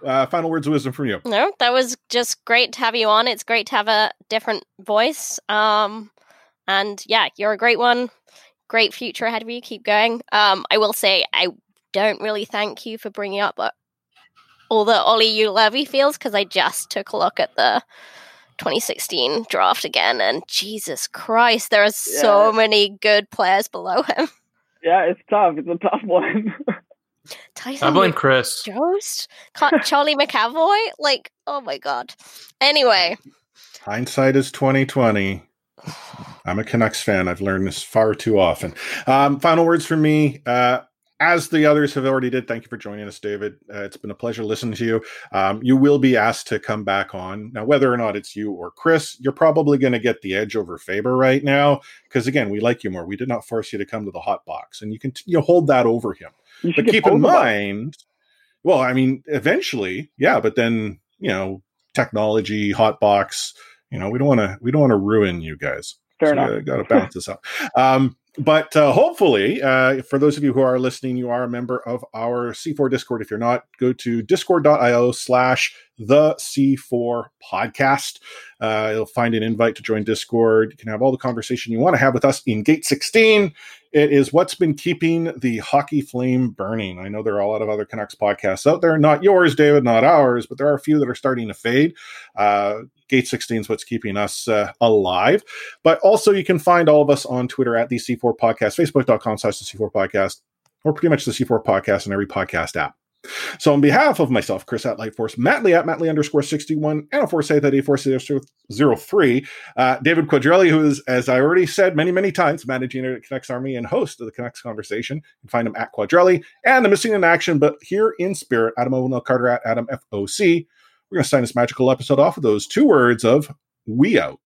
uh, final words of wisdom from you. No, that was just great to have you on. It's great to have a different voice. Um, and yeah, you're a great one. Great future ahead of you. Keep going. Um, I will say I don't really thank you for bringing up uh, all the Ollie Juolevi feels, because I just took a look at the twenty sixteen draft again, and Jesus Christ, there are yeah. so many good players below him. Yeah, it's tough. It's a tough one. Tyson I blame Chris. Jost? Charlie McAvoy? Like, oh my god. Anyway. Hindsight is twenty twenty. I'm a Canucks fan. I've learned this far too often. Um, final words from me. Uh, as the others have already did, thank you for joining us, David. Uh, it's been a pleasure listening to you. Um, you will be asked to come back on. Now, whether or not it's you or Chris, you're probably going to get the edge over Faber right now, because, again, we like you more. We did not force you to come to the hot box, and you can you hold that over him. But keep in mind, well, I mean, eventually, yeah, but then, you know, technology, hot box, you know, we don't want to we don't want to ruin you guys. Fair so enough. Got to balance this out. Um, but uh, hopefully, uh, for those of you who are listening, you are a member of our C four Discord. If you're not, go to discord.io slash the C four podcast. Uh, you'll find an invite to join Discord. You can have all the conversation you want to have with us in Gate sixteen. It is what's been keeping the hockey flame burning. I know there are a lot of other Canucks podcasts out there, not yours, David, not ours, but there are a few that are starting to fade. Uh, Gate sixteen is what's keeping us uh, alive. But also you can find all of us on Twitter at the C four podcast, facebook.com slash the C four podcast, or pretty much the C four podcast in every podcast app. So on behalf of myself, Chris at Lightforce, Matt Lee at Matt Lee underscore sixty-one, and of course, say that eight four zero three, uh, David Quadrelli, who is, as I already said many, many times, managing editor at Canucks Army and host of the Canucks Conversation. You can find him at Quadrelli, and the Missing in Action, but here in spirit, Adam O'Neill Carter at Adam F O C. We're going to sign this magical episode off with those two words of "we out."